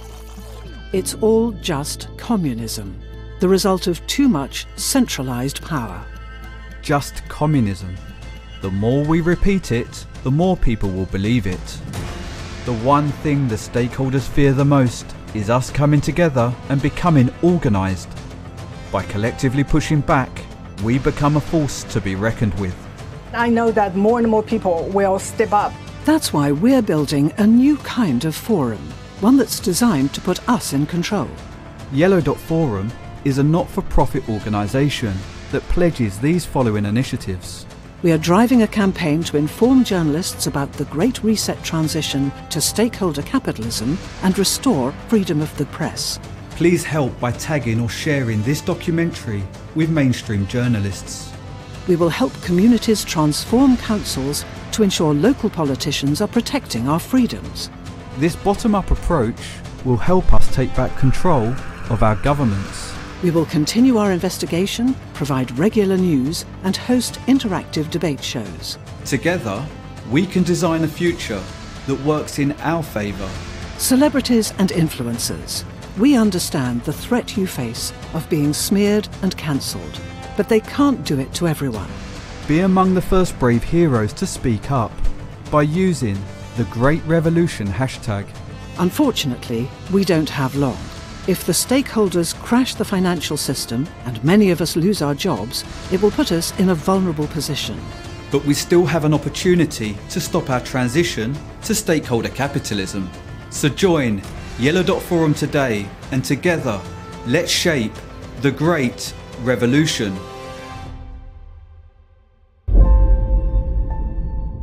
It's all just communism, the result of too much centralised power. Just communism. The more we repeat it, the more people will believe it. The one thing the stakeholders fear the most is us coming together and becoming organised. By collectively pushing back, we become a force to be reckoned with. I know that more and more people will step up. That's why we're building a new kind of forum, one that's designed to put us in control. Yellow Dot Forum is a not-for-profit organisation that pledges these following initiatives. We are driving a campaign to inform journalists about the Great Reset transition to stakeholder capitalism and restore freedom of the press. Please help by tagging or sharing this documentary with mainstream journalists. We will help communities transform councils to ensure local politicians are protecting our freedoms. This bottom-up approach will help us take back control of our governments. We will continue our investigation, provide regular news, and host interactive debate shows. Together, we can design a future that works in our favour. Celebrities and influencers, we understand the threat you face of being smeared and cancelled, but they can't do it to everyone. Be among the first brave heroes to speak up by using the Great Revolution hashtag. Unfortunately, we don't have long. If the stakeholders crash the financial system and many of us lose our jobs, it will put us in a vulnerable position. But we still have an opportunity to stop our transition to stakeholder capitalism. So join Yellow Dot Forum today, and together, let's shape the Great Revolution.